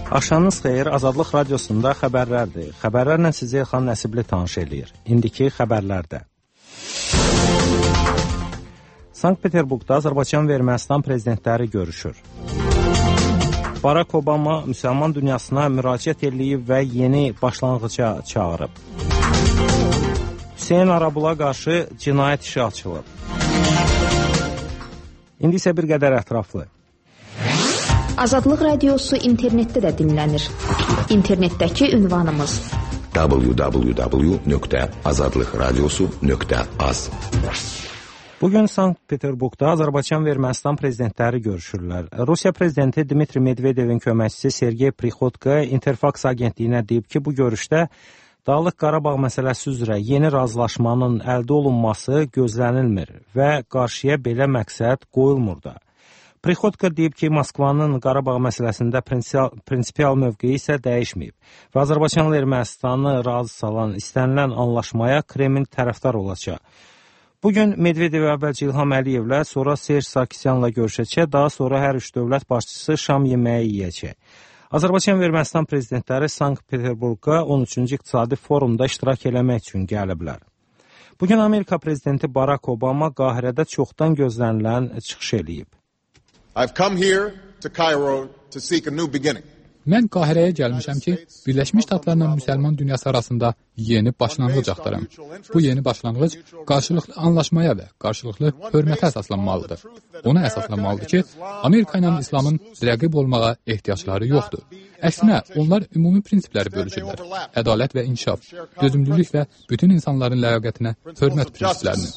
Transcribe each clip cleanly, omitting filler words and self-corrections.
Axşamınız xeyir, Azadlıq Radiosunda xəbərlərdir. Xəbərlərlə sizi Elxan Nəsibli tanış eləyir. İndiki xəbərlərdə. Sankt-Peterburqda Azərbaycan və Ermənistan prezidentləri görüşür. Barack Obama müsəlman dünyasına müraciət eləyib və yeni başlanğıca çağırıb. Hüseyn Arabula qarşı cinayət işi açılıb. İndi isə bir qədər ətraflı. Azadlıq Radiosu internetdə də dinlənir. İnternetdəki ünvanımız www.azadlıqradiosu.az. Bugün Sankt-Peterburqda Azərbaycan və Ermənistan prezidentləri görüşürlər. Rusiya prezidenti Dmitri Medvedevin köməkçisi Sergey Prixotko Interfax agentliyinə deyib ki, bu görüşdə Dağlıq Qarabağ məsələsi üzrə yeni razılaşmanın əldə olunması gözlənilmir və qarşıya belə məqsəd qoyulmur da. Prixotko deyib ki, Moskvanın Qarabağ məsələsində prinsipial mövqeyi isə dəyişməyib və Azərbaycanla Ermənistanı razı salan istənilən anlaşmaya Kreml tərəfdar olacaq. Bugün Medvedev əvvəlcə İlham Əliyevlə, sonra Serj Sarkisyanla görüşəcək, daha sonra hər üç dövlət başçısı şam yeməyi yeyəcək. Azərbaycan və Ermənistan prezidentləri Sankt-Peterburqa 13-cü iqtisadi forumda iştirak eləmək üçün gəliblər. Bugün Amerika prezidenti Barack Obama Qahirədə çoxdan gözlənilən çıxış eləyib. Mən Qahirəyə gəlmişəm ki, Birləşmiş Ştatlarla müsəlman dünyası arasında yeni başlanğıc axtarım. Bu yeni başlanğıc qarşılıqlı anlaşmaya və qarşılıqlı hörmətə əsaslanmalıdır. Ona əsaslanmalıdır ki, Amerika ilə İslamın rəqib olmağa ehtiyacları yoxdur. Əksinə, onlar ümumi prinsipləri bölüşürlər. Ədalət və inkişaf, dözümlülük və bütün insanların ləyaqətinə hörmət prinsiplərini.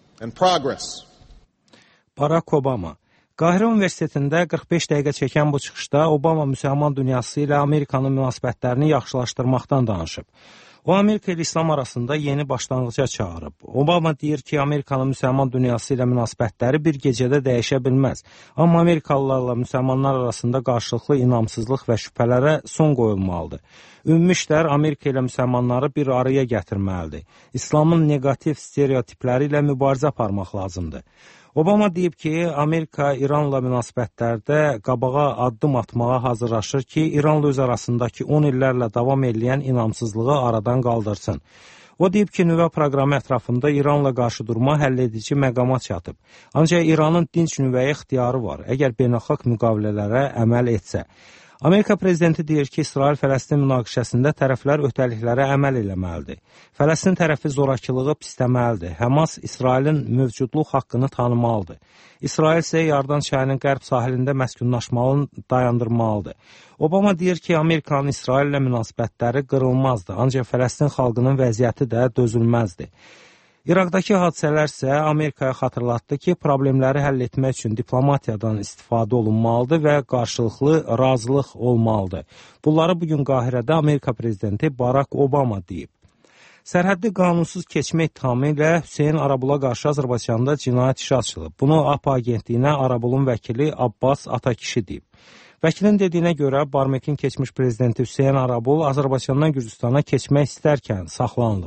Barack Obama Qahirə Universitetində 45 dəqiqə çəkən bu çıxışda Obama müsəlman dünyası ilə Amerikanın münasibətlərini yaxşılaşdırmaqdan danışıb. O, Amerika ilə İslam arasında yeni başlanğıca çağırıb. Obama deyir ki, Amerikanın müsəlman dünyası ilə münasibətləri bir gecədə dəyişə bilməz. Amma Amerikalılarla müsəlmanlar arasında qarşılıqlı inamsızlıq və şübhələrə son qoyulmalıdır. Ümumi işlər Amerika ilə müsəlmanları bir araya gətirməlidir. İslamın negativ stereotipləri ilə mübarizə aparmaq lazımdır. Obama deyib ki, Amerika İranla münasibətlərdə qabağa addım atmağa hazırlaşır ki, İranla öz arasındakı 10 illərlə davam edən inamsızlığı aradan qaldırsın. O deyib ki, nüvə proqramı ətrafında İranla qarşı durma həlledici məqama çatıb. Ancaq İranın dinc nüvəyə ixtiyarı var, əgər beynəlxalq müqavilələrə əməl etsə. Amerika prezidenti deyir ki, İsrail-Fələstin münaqişəsində tərəflər öhdəliklərə əməl eləməlidir. Fələstin tərəfi zorakılığı pisləməlidir. Həmas İsrailin mövcudluq haqqını tanımalıdır. İsrail isə Yardan çayının qərb sahilində məskunlaşmağını dayandırmalıdır. Obama deyir ki, Amerikanın İsrail ilə münasibətləri qırılmazdır, ancaq Fələstin xalqının vəziyyəti də dözülməzdir. İraqdakı hadisələr isə Amerikaya xatırlatdı ki, problemləri həll etmək üçün diplomatiyadan istifadə olunmalıdır və qarşılıqlı razılıq olmalıdır. Bunları bugün Qahirədə Amerika prezidenti Barack Obama deyib. Sərhəddi qanunsuz keçmə ittihamı ilə Hüseyn Arabula qarşı Azərbaycanda cinayət işi açılıb. Bunu APA agentliyinə Arabulun vəkili Abbas Atakişi deyib. Vəkilin dediyinə görə Barmekin keçmiş prezidenti Hüseyn Arabul Azərbaycandan Gürcüstana keçmək istərkən saxlanılıb.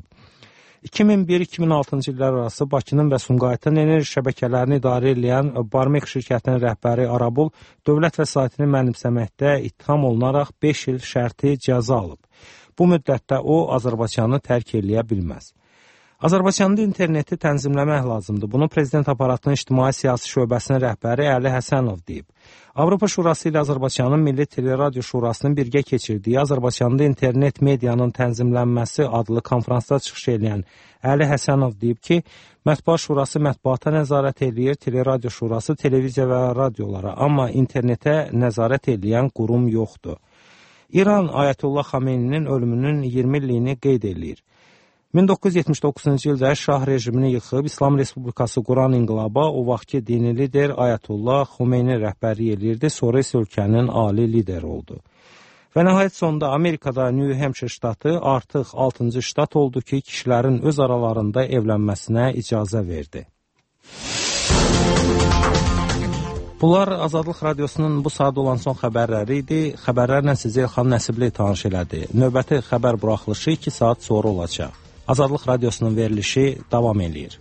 2001-2006-cı illər arası Bakının və Sumqayıtın enerji şəbəkələrini idarə edən Barmek şirkətinin rəhbəri Arabul dövlət vəsaitini mənimsəməkdə ittiham olunaraq 5 il şərti cəza alıb. Bu müddətdə o, Azərbaycanı tərk eləyə bilməz. Azərbaycanda interneti tənzimləmək lazımdır. Bunu Prezident Aparatının İctimai-Siyasi Şöbəsinin rəhbəri Əli Həsənov deyib. Avropa Şurası ilə Azərbaycanın Milli Teleradio Şurasının birgə keçirdiyi Azərbaycanda internet medianın tənzimlənməsi adlı konferansda çıxış edən Əli Həsənov deyib ki, Mətbuat Şurası mətbuata nəzarət eləyir, Teleradio Şurası televiziya və radiolara, amma internetə nəzarət eləyən qurum yoxdur. İran Ayətullah Xameyninin ölümünün 20 illiyini qeyd eləyir. 1979-cu ildə Şah rejimini yıxıb İslam Respublikası quran inqilaba o vaxtki dini lider Ayətullah Xomeyni rəhbərlik eləyirdi, sonra isə ölkənin ali lideri oldu. Və nəhayət sonunda Amerikada New Hampshire ştatı artıq 6-cı ştat oldu ki, kişilərin öz aralarında evlənməsinə icazə verdi. Bunlar Azadlıq Radiosunun bu saat olan son xəbərləri idi. Xəbərlərlə sizi Elxan Nəsibli tanış elədi. Növbəti xəbər buraxılışı 2 saat sonra olacaq. Azadlıq Radiosunun verilişi davam eləyir.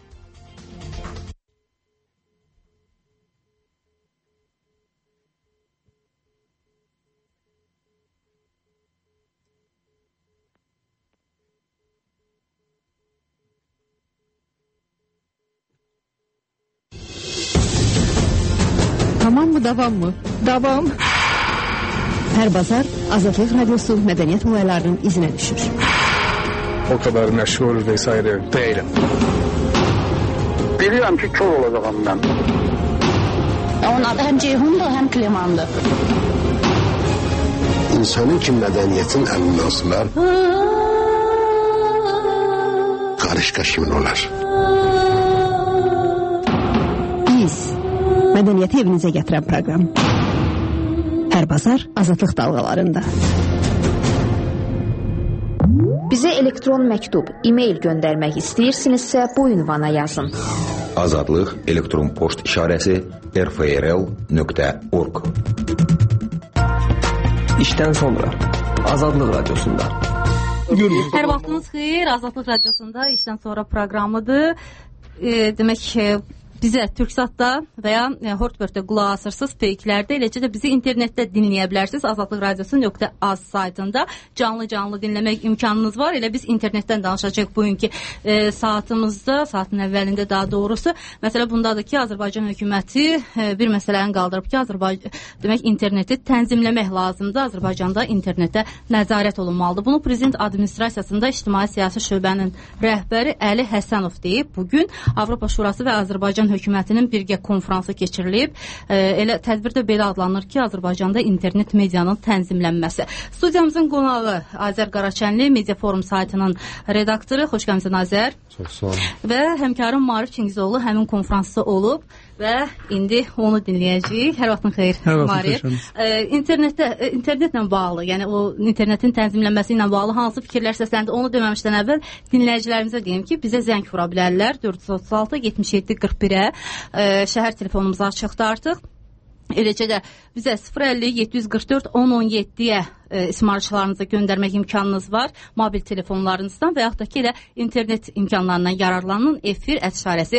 Aman mı, davam mı? Davam. Hər bazar Azadlıq Radiosu mədəniyyət olaylarının izinə düşür. O kadar meşhur vesaire değilim. Biliyorum ki kör olacağım ben. Onun adı hem Ceyhun'dur hem Kliman'dır. İnsanın ki mədəniyyətin əlindən asılar, qarışqa kimin olar? Biz mədəniyyəti evinizə gətirən proqram. Hər bazar Azadlıq dalğalarında. Bizə elektron məktub, e-mail göndərmək istəyirsinizsə bu ünvana yazın. Azadlıq elektron poçt işarəsi rfrl.org. İşdən sonra Azadlıq Radiosunda. Hər vaxtınız xeyir, Azadlıq Radiosunda işdən sonra proqramıdır. Demək bizə Türksatda və ya Hortbörtdə qulaq asırsınız, fakelərdə, eləcə də bizi internetdə dinləyə bilərsiniz. azadlıqradiosu.az saytında canlı dinləmək imkanınız var. Elə biz internetdən danışacaq bugünkü saatımızda, saatın əvvəlində daha doğrusu. Məsələ bundadır ki, Azərbaycan hökuməti bir məsələni qaldırıb ki, demək interneti tənzimləmək lazımdır. Azərbaycanda internetə nəzarət olunmalıdır. Bunu Prezident Administrasiyasında İctimai Siyasi Şöbənin rəhbəri Əli Həsənov deyib. Bugün Avropa Şurası və Azərbaycan hökumətinin birgə konfransı keçirilib. Elə tədbirdə belə adlanır ki, Azərbaycanda internet medianın tənzimlənməsi. Studiyamızın qonağı Azər Qaraçənli, Media Forum saytının redaktoru. Xoş gəlmisiniz Azər. Çox sağ olun. Və həmkarım Marif Çingizoğlu həmin konfransda olub və indi onu dinləyəcəyik. Hər vaxtın xeyir Marif. İnternetlə bağlı, yəni o internetin tənzimlənməsi ilə bağlı hansı fikirlər səsləndi, onu deməmişdən əvvəl dinləyicilərimizə deyim ki, bizə zəng vura bilərlər 436-77-41-ə. Şəhər telefonumuz açıqdır artıq. Eləcə də bizə 050-744-1017-yə ismarışlarınızı göndərmək imkanınız var mobil telefonlarınızdan və yaxud da ki, elə internet imkanlarından yararlanın. Efir @azadlıqradiosu.az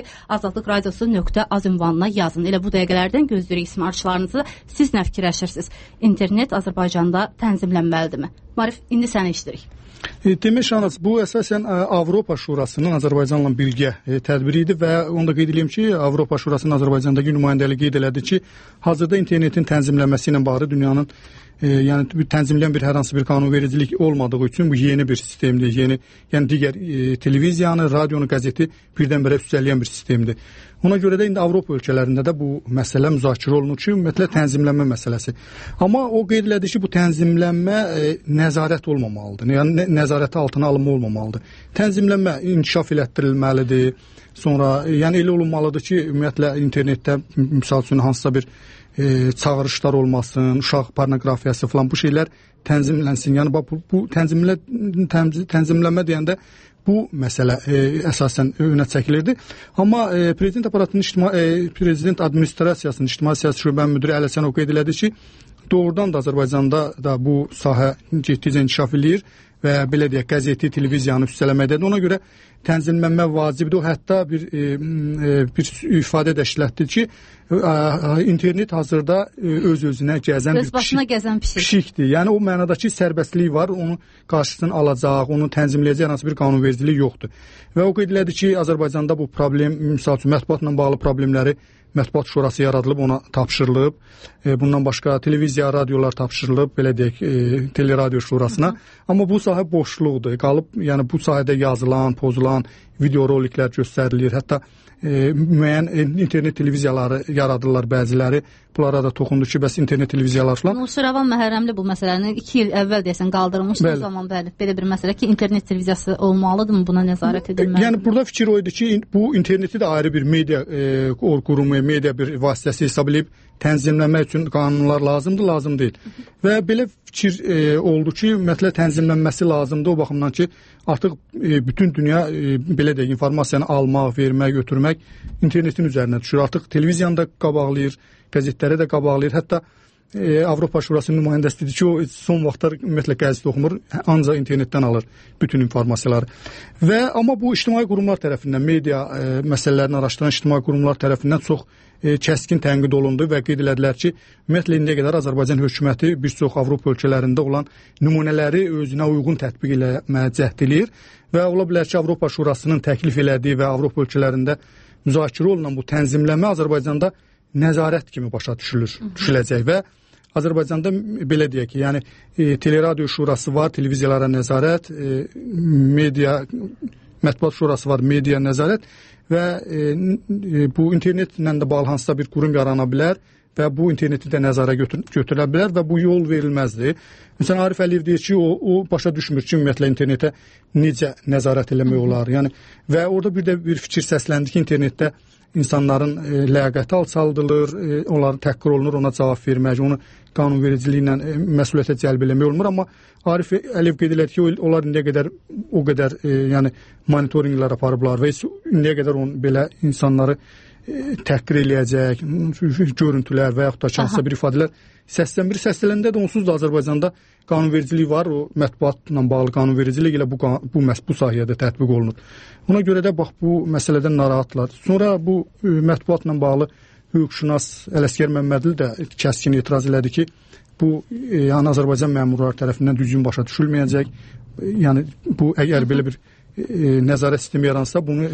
ünvanına yazın. Elə bu dəqiqələrdən gözləyirik ismarışlarınızı. Siz nə fikirləşirsiniz? İnternet Azərbaycanda tənzimlənməlidirmi? Marif, indi səni işləyirik. Demək Şahnaz, bu əsasən Avropa Şurasının Azərbaycanla birgə tədbiri idi və onu da qeyd edeyim ki, Avropa Şurasının Azərbaycandakı nümayəndəliyi qeyd elədi ki, hazırda internetin tənzimlənməsi ilə bağlı dünyanın yəni tənzimləyən bir hər hansı bir qanunvericilik olmadığı üçün bu yeni bir sistemdir. Yəni digər televiziyanı, radionu, qəzeti birdən-birə üstələyən bir sistemdir. Ona görə də indi Avropa ölkələrində də bu məsələ müzakirə olunur ki, ümumiyyətlə tənzimlənmə məsələsi. Amma o qeyd elədi ki, bu tənzimlənmə nəzarət olmamalıdır. Yəni nəzarət altına alınma olmamalıdır. Tənzimlənmə inkişaf elətdirilməlidir. Sonra yəni elə olunmalıdır ki, ümumiyyətlə internetdə misal üçün hansısa bir çağırışlar olmasın, uşaq pornoqrafiyası falan bu şeylər tənzimlənsin. Yəni bu tənzimlənmə deyəndə bu məsələ əsasən önə çəkilirdi. Amma Prezident aparatının Prezident Administrasiyasının İctimai Siyasi Şöbənin müdiri Əli Həsənov qeyd elədi ki, doğrudan da Azərbaycanda da bu sahə getdikcə inkişaf eləyir və belə deyək, qəzeti, televiziyanı üstələməkdədir. Ona görə tənzimlənmə vacibdir. O hətta bir ifadə də işlətdi ki, internet hazırda öz-özünə gəzən bir pişikdir. Yəni o mənadakı sərbəstlik var, onu qarşısını alacaq, onu tənzimləyəcək hansı bir qanunvericilik yoxdur. Və o qeyd elədi ki, Azərbaycanda bu problem, misal üçün mətbuatla bağlı problemləri Mətbuat Şurası yaradılıb, ona tapşırılıb. Bundan başqa televiziya, radiolar tapşırılıb, belə deyək, Teleradio Şurasına. Amma bu sahə boşluqdur. Qalıb, yəni bu sahədə yazılan, pozulan videoroliklər göstərilir. Hətta müəyyən internet televiziyaları yaradırlar bəziləri. Bunlara da toxundu ki, bəs internet televiziyalar falan. Şiravan Məhərrəmli bu məsələni 2 il əvvəl deyəsən qaldırılmışdı. O zaman bəli, belə bir məsələ ki, internet televiziyası olmalıdırmı, buna nəzarət edilməlidir? Yəni burada fikir o idi ki, bu interneti də ayrı bir media qurumu, media bir vasitəsi hesab edib tənzimləmək üçün qanunlar lazımdır, lazım deyil. Və belə fikir oldu ki, ümumiyyətlə tənzimlənməsi lazımdır o baxımdan ki, artıq bütün dünya belə deyək, informasiyanı almaq, vermək, götürmək internetin üzərinə düşür. Artıq televiziyanı da qabaqlayır, qəzetləri də qabaqlayır. Hətta Avropa Şurasının nümayəndəsi dedi ki, o son vaxtlar ümumiyyətlə qəzet oxumur, ancaq internetdən alır bütün informasiyaları. Amma bu ictimai qurumlar tərəfindən, media məsələlərini araşdıran ictimai qurumlar tərəfindən çox kəskin tənqid olundu və qeyd elədilər ki, ümumiyyətlə indiyə qədər Azərbaycan hökuməti bir çox Avropa ölkələrində olan nümunələri özünə uyğun tətbiq eləməyə cəhd eləyir və ola bilər ki, Avropa Şurasının təklif elədiyi və Avropa ölkələrində müzakirə olunan bu tənzimləmə Azərbaycanda nəzarət kimi başa düşüləcək və Azərbaycanda belə deyək ki, yəni teleradio şurası var, televiziyalara nəzarət, media, mətbuat şurası var, media nəzarət və bu internetlə də bağlı hansısa bir qurum yarana bilər və bu interneti də nəzərə götürülə bilər və bu yol verilməzdir. Məsələn, Arif Əliyev deyir ki, o başa düşmür ki, ümumiyyətlə internetə necə nəzarət eləmək olar. Yəni, və orada bir fikir səsləndi ki, internetdə insanların ləyaqəti alçaldılır, onların təhqir olunur, ona cavab vermək, onu qanunvericiliklə məsuliyyətə cəlb eləmək olmur. Amma Arif Əliyev qeyd elədi ki, onlar indiyə qədər o qədər yəni monitorinqlər aparıblar və indiyə qədər belə insanları təhqir eləyəcək görüntülər və yaxud da hansısa bir ifadələr səslənmir. Səsləndə də onsuz da Azərbaycanda qanunvericilik var, o mətbuatla bağlı qanunvericilik ilə bu sahədə tətbiq olunur. Ona görə də bax bu məsələdən narahatlar. Sonra bu mətbuatla bağlı hüquqşünas Ələsgər Məmmədli də kəskin etiraz elədi ki, bu yəni Azərbaycan məmurları tərəfindən düzgün başa düşülməyəcək. Yəni bu əgər belə bir nəzarət sistemi yaransa, bunu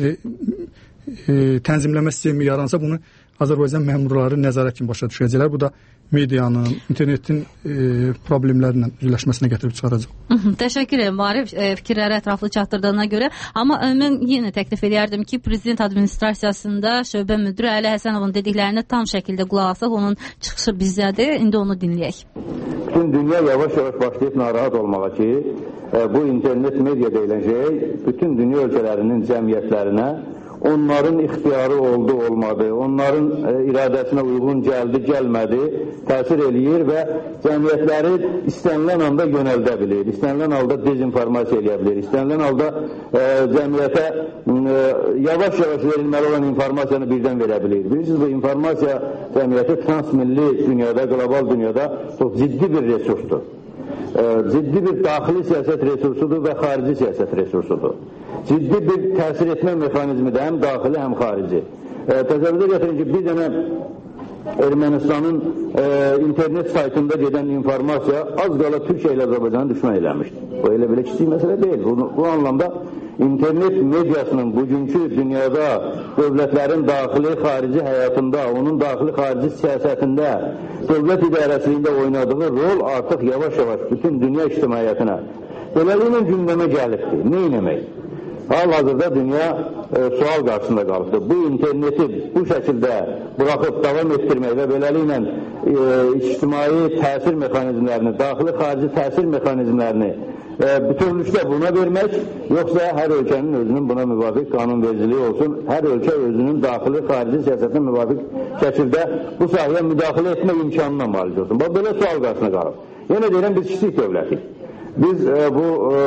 tənzimləmə sistemi yaransa, bunu Azərbaycan məmurları nəzarət kimi başa düşəcəklər. Bu da medianın, internetin problemlərlə üzləşməsinə gətirib çıxaracaq. Təşəkkür edirəm Arif, fikirləri ətraflı çatdırdığına görə. Amma mən yenə təklif edərdim ki, Prezident Administrasiyasında şöbə müdürü Əli Həsənovun dediklərinə tam şəkildə qulaq asaq, onun çıxışı bizdədir. İndi onu dinləyək. Bütün dünya yavaş-yavaş başlayıb narahat olmağa ki, bu internet media deyilən şey bütün dünya ölkələrinin cəmiyyətlərinə onların ixtiyarı oldu, olmadı, onların iradəsinə uyğun gəldi, gəlmədi, təsir eləyir və cəmiyyətləri istənilən anda yönəldə bilir, istənilən halda dezinformasiya eləyə bilir, istənilən halda cəmiyyətə yavaş-yavaş verilməli olan informasiyanı birdən verə bilir. Bilirsiniz, bu informasiya cəmiyyəti transmilli dünyada, qlobal dünyada çox ciddi bir resursdur. Ciddi bir daxili siyasət resursudur və xarici siyasət resursudur. Ciddi bir təsir etmə mexanizmidir, həm daxili, həm xarici. Təsəvvürə gətirin ki, bir dənə Ermənistanın internet saytında gedən informasiya az qala Türkiyə ilə Azərbaycanı düşmən eləmişdir. Bu elə belə kiçik məsələ deyil. Bu anlamda internet mediasının bugünkü dünyada dövlətlərin daxili, xarici həyatında, onun daxili, xarici siyasətində, dövlət idarəçiliyində oynadığı rol artıq yavaş-yavaş bütün dünya ictimaiyyətinə beləliklə gündəmə gəlibdir. Nə eləmək? Hal-hazırda dünya sual qarşısında qalıbdır. Bu interneti bu şəkildə buraxıb davam etdirmək və beləliklə ictimai təsir mexanizmlərini, daxili, xarici təsir mexanizmlərini bütövlükdə buna vermək, yoxsa hər ölkənin özünün buna müvafiq qanunvericiliyi olsun, hər ölkə özünün daxili, xarici siyasətinə müvafiq şəkildə bu sahəyə müdaxilə etmək imkanına malik olsun. Bax, belə sual qarşısında qalıb. Yenə deyirəm, biz kiçik dövlətik. Biz bu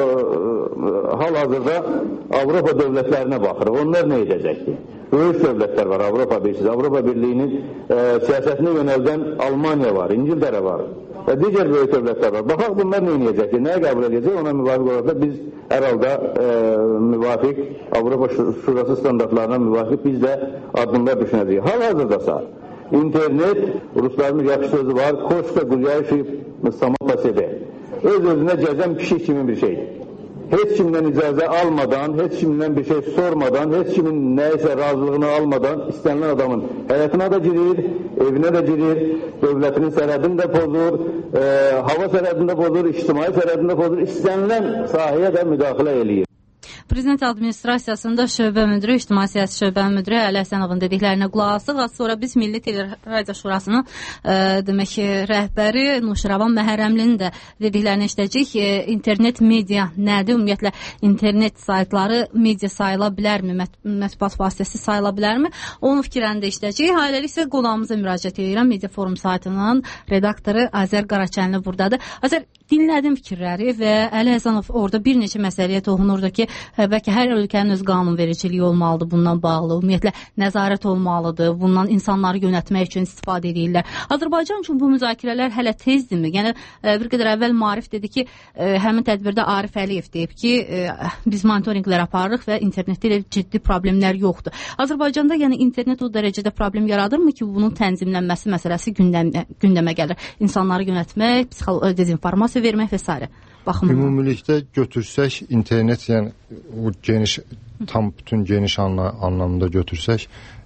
hal-hazırda Avropa dövlətlərinə baxırıq. Onlar nə edəcəkdir? Böyük dövlətlər var, Avropa bilirsiniz. Avropa Birliyinin siyasətinə yönəldən Almaniya var, İngiltərə var və digər böyük dövlətlər var. Baxaq bunlar nə edəcəkdir? Nəyə qəbul edəcək? Ona müvafiq olaraq da biz hər halda müvafiq Avropa Şurası standartlarına müvafiq biz də addımlar düşünəcəyik. Hal-hazırdasa internet, Rusların yaxşı sözü var, Koşka Qulyayşi Samapasede. Öz-özünə gəzən pişik kimi bir şeydir. Heç kimdən icazə almadan, heç kimdən bir şey sormadan, heç kimin nəyəsə razılığını almadan istənilən adamın həyatına da girir, evinə də girir, dövlətinin sərhədini də pozur, hava sərhədini də pozur, ictimai sərhədini də pozur, istənilən sahəyə də müdaxilə eləyir. Prezident Administrasiyasında şöbə müdürü, İctimai Siyasi şöbə müdürü Əli Həsənovun dediklərinə qulaq asıq. Az sonra biz Milli Teleradio Şurasının demək ki, rəhbəri Nuşiravan Məhərrəmlinin də dediklərini eşidəcəyik. İnternet media nədir? Ümumiyyətlə, internet saytları media sayıla bilərmi? Mətbuat vasitəsi sayıla bilərmi? Onun fikirlərini də eşidəcəyik. Hələlik isə qonağımıza müraciət edirəm. Media Forum saytının redaktoru Azər Qaraçənli buradadır. Azər, dinlədim fikirləri və Əli Həsənov orada bir neçə məsələyə toxunurdu ki, bəlkə hər ölkənin öz qanunvericiliyi olmalıdır bundan bağlı, ümumiyyətlə nəzarət olmalıdır, bundan insanları yönətmək üçün istifadə edirlər. Azərbaycan üçün bu müzakirələr hələ tezdirmi? Yəni, bir qədər əvvəl Marif dedi ki, həmin tədbirdə Arif Əliyev deyib ki, biz monitorinqlər aparırıq və internetdə ilə ciddi problemlər yoxdur. Azərbaycanda yəni internet o dərəcədə problem yaradırmı ki, bunun tənzimlənməsi məsələsi gündəmə gəlir? İnsanları yönətmək, dezinformasiya vermək və s. Ümumilikdə götürsək, internet, yəni o geniş, tam bütün geniş anlamda götürsək,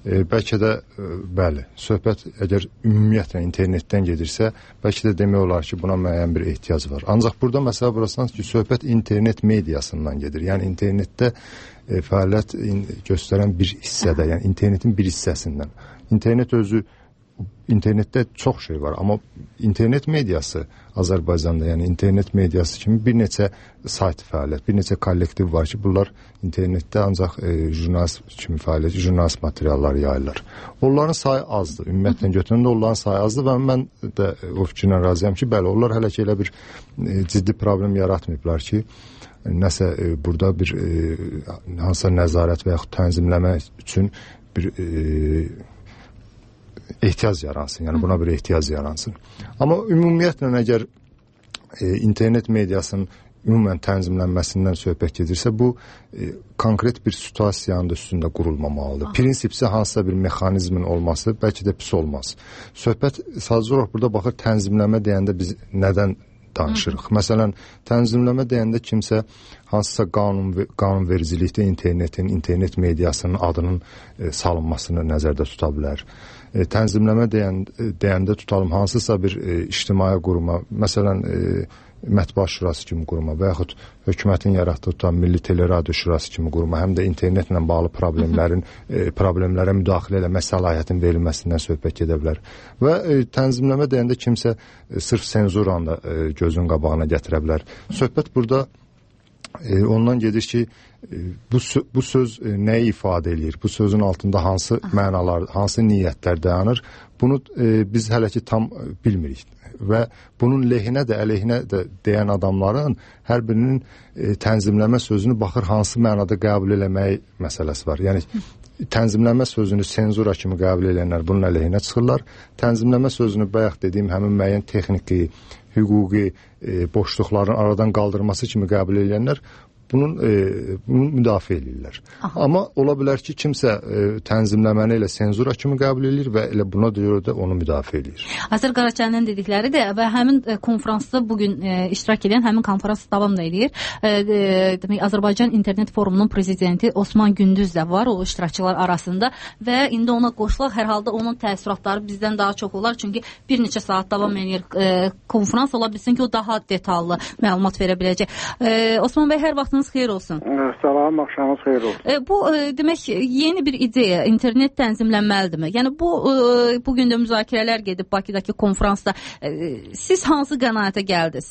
bəlkə də bəli, söhbət əgər ümumiyyətlə internetdən gedirsə, bəlkə də demək olar ki, buna müəyyən bir ehtiyac var. Ancaq burada məsələ burasından ki, söhbət internet mediasından gedir. Yəni internetdə fəaliyyət göstərən bir hissədə, yəni internetin bir hissəsindən. İnternetdə çox şey var, amma internet mediası Azərbaycanda, yəni internet mediası kimi bir neçə sayt fəaliyyət, bir neçə kollektiv var ki, bunlar internetdə ancaq jurnalist kimi fəaliyyət, jurnalist materialları yayırlar. Onların sayı azdır, ümumiyyətlə götürəndə onların sayı azdır və mən də o fikirlə razıyam ki, bəli, onlar hələ ki elə bir ciddi problem yaratmayıblar ki, nəsə burada bir hansısa nəzarət və yaxud tənzimləmə üçün bir ehtiyac yaransın, yəni buna bir ehtiyac yaransın. Amma ümumiyyətlə əgər internet mediasının ümumən tənzimlənməsindən söhbət gedirsə, bu konkret bir situasiyanın da üstündə qurulmamalıdır. Prinsipsi hansısa bir mexanizmin olması bəlkə də pis olmaz. Söhbət sadəcə olaraq burada baxır, tənzimləmə deyəndə biz nədən danışırıq? Məsələn, tənzimləmə deyəndə kimsə hansısa qanunvericilikdə internet mediasının adının salınmasını nəzərdə tuta bilər. Tənzimləmə deyəndə tutalım hansısa bir ictimai quruma, məsələn, Mətbuat Şurası kimi quruma və yaxud hökumətin yaratdığı tutan Milli Teleradio Şurası kimi quruma, həm də internetlə bağlı problemlərə müdaxilə eləmə səlahiyyətin verilməsindən söhbət gedə bilər. Və tənzimləmə deyəndə kimsə sırf senzuranı da gözün qabağına gətirə bilər. Söhbət burada ondan gedir ki, bu söz nəyi ifadə edir? Bu sözün altında hansı mənalar, hansı niyyətlər dayanır? Bunu biz hələ ki tam bilmirik. Və bunun lehinə də, əleyhinə də deyən adamların hər birinin tənzimləmə sözünü baxır hansı mənada qəbul eləməyi məsələsi var. Yəni tənzimləmə sözünü senzura kimi qəbul edənlər bunun əleyhinə çıxırlar. Tənzimləmə sözünü bayaq dediyim həmin müəyyən texniki, hüquqi boşluqların aradan qaldırması kimi qəbul edənlər bunu müdafiə edirlər. Amma ola bilər ki, kimsə tənzimləməni elə senzura kimi qəbul edir və elə buna görə də onu müdafiə edir. Azər Qaraçanın dedikləri də və həmin konfransda bugün iştirak edən həmin konferans davam da edir. Demək, Azərbaycan İnternet Forumunun prezidenti Osman Gündüz də var o iştirakçılar arasında və indi ona qoşulaq, hər halda onun təəssüratları bizdən daha çox olar. Çünki bir neçə saat davam edir konferans, ola bilsin ki, o daha detallı məlumat verə biləcək. Osman bəy, hər vaxtınız xeyir olsun. Salam, axşamınız xeyir olsun. Bu demək yeni bir ideya, internet tənzimlənməlidirmi? Yəni bugün də müzakirələr gedib Bakıdakı konferansda. Siz hansı qənaətə gəldiniz?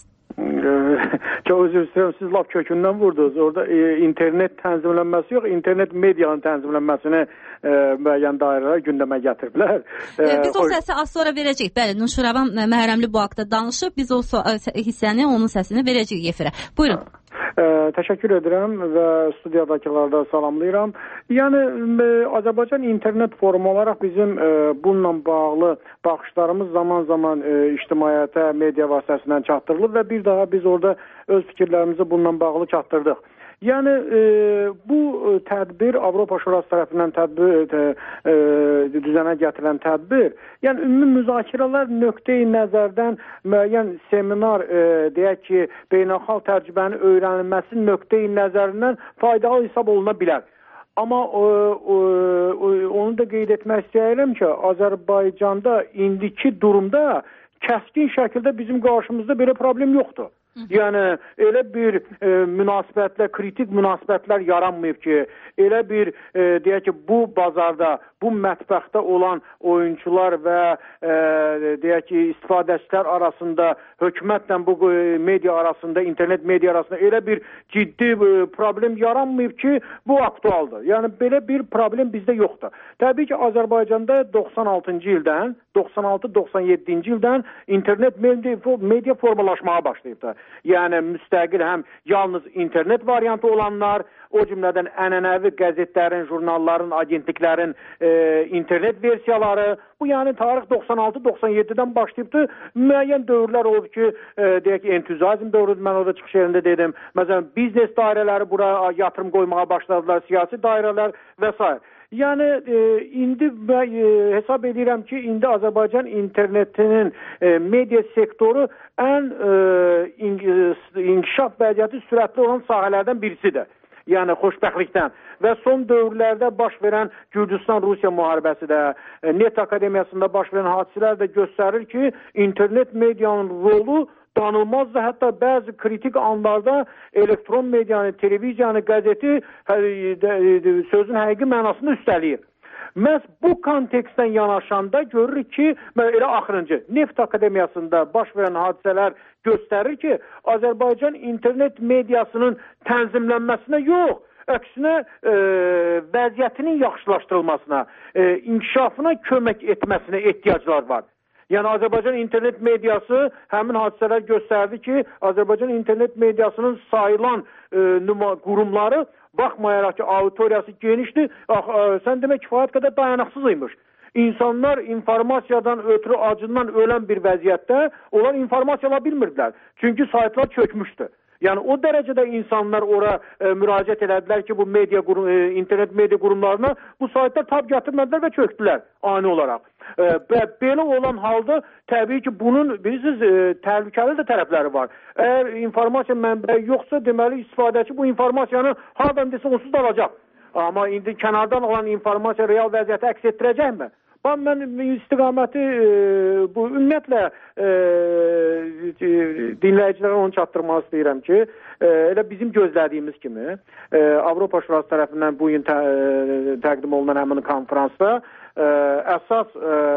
Çox üzr istəyirəm, siz laf kökündən vurdunuz. Orada internet tənzimlənməsi yox, internet medianın tənzimlənməsini müəyyən dairələr gündəmə gətiriblər. Biz o səsi az sonra verəcəyik. Bəli, Nuşiravan Məhrəmli bu haqda danışıb. Biz o hissəni, onun səsini verəcəyik efirə. Buyurun. Təşəkkür edirəm və studiyadakıları da salamlayıram. Yəni Azərbaycan İnternet Forumu olaraq bizim bununla bağlı baxışlarımız zaman-zaman ictimaiyyətə, media vasitəsindən çatdırılır və bir daha biz orada öz fikirlərimizi bununla bağlı çatdırdıq. Yəni bu tədbir Avropa Şurası tərəfindən düzənə gətirilən tədbir, yəni ümumi müzakirələr nöqteyi nəzərdən müəyyən seminar, deyək ki, beynəlxalq təcrübənin öyrənilməsi nöqteyi nəzərindən faydalı hesab oluna bilər. Amma onu da qeyd etmək istəyirəm ki, Azərbaycanda indiki durumda kəskin şəkildə bizim qarşımızda belə problem yoxdur. Yəni elə bir münasibətlər, kritik münasibətlər yaranmayıb ki, elə bir deyək ki, bu bazarda, bu mətbəxdə olan oyunçular və deyək ki, istifadəçilər arasında, hökumətlə bu media arasında, internet media arasında elə bir ciddi problem yaranmayıb ki, bu aktualdır. Yəni belə bir problem bizdə yoxdur. Təbii ki, Azərbaycanda 96-cı ildən, 96-97-ci ildən internet media formalaşmağa başlayıbdır. Yəni müstəqil həm yalnız internet variantı olanlar, o cümlədən ənənəvi qəzetlərin, jurnalların, agentliklərin internet versiyaları, bu yəni tarix 96-97-dən başlayıbdır. Müəyyən dövrlər olub ki, deyək ki, entuziyazm dövrüdür, mən orada çıxış yerində dedim. Məsələn, biznes dairələri bura yatırım qoymağa başladılar, siyasi dairələr və s. Yəni, indi hesab edirəm ki, indi Azərbaycan internetinin media sektoru ən inkişaf vəziyyəti sürətli olan sahələrdən birisidir. Yəni, xoşbəxtlikdən. və son dövrlərdə baş verən Gürcüstan-Rusiya müharibəsi də, Net Akademiyasında baş verən hadisələr də göstərir ki, internet medianın rolu danılmaz da, hətta bəzi kritik anlarda elektron medianı, televiziyanı, qəzeti sözün həqiqi mənasını üstələyir. Məhz bu kontekstdən yanaşanda görürük ki, elə axırıncı Neft Akademiyasında baş verən hadisələr göstərir ki, Azərbaycan internet mediasının tənzimlənməsinə yox, əksinə vəziyyətinin yaxşılaşdırılmasına, inkişafına kömək etməsinə ehtiyaclar var. Yəni Azərbaycan internet mediası həmin hadisələr göstərdi ki, Azərbaycan internet mediasının sayılan qurumları baxmayaraq ki, auditoriyası genişdir, sən demək kifayət qədər dayanıqsızıymış. İnsanlar informasiyadan ötürü acından ölən bir vəziyyətdə onlar informasiya ala bilmirdilər. Çünki saytlar çökmüşdü. Yəni o dərəcədə insanlar ora müraciət elədilər ki, bu internet media qurumlarına bu saytlar tab gətirmədilər və çöktülər ani olaraq. Və belə olan halda təbii ki, bunun bilirsiniz, təhlükəli də tərəfləri var. Əgər informasiya mənbəyi yoxsa, deməli istifadəçi bu informasiyanı hardan desə onsuz da alacaq. Amma indi kənardan alan informasiya real vəziyyəti əks etdirəcəkmi? Mən istiqaməti bu ümumiyyətlə dinləyicilərə onu çatdırmaq istəyirəm ki, elə bizim gözlədiyimiz kimi Avropa Şurası tərəfindən bu gün təqdim olunan həmin konferansda əsas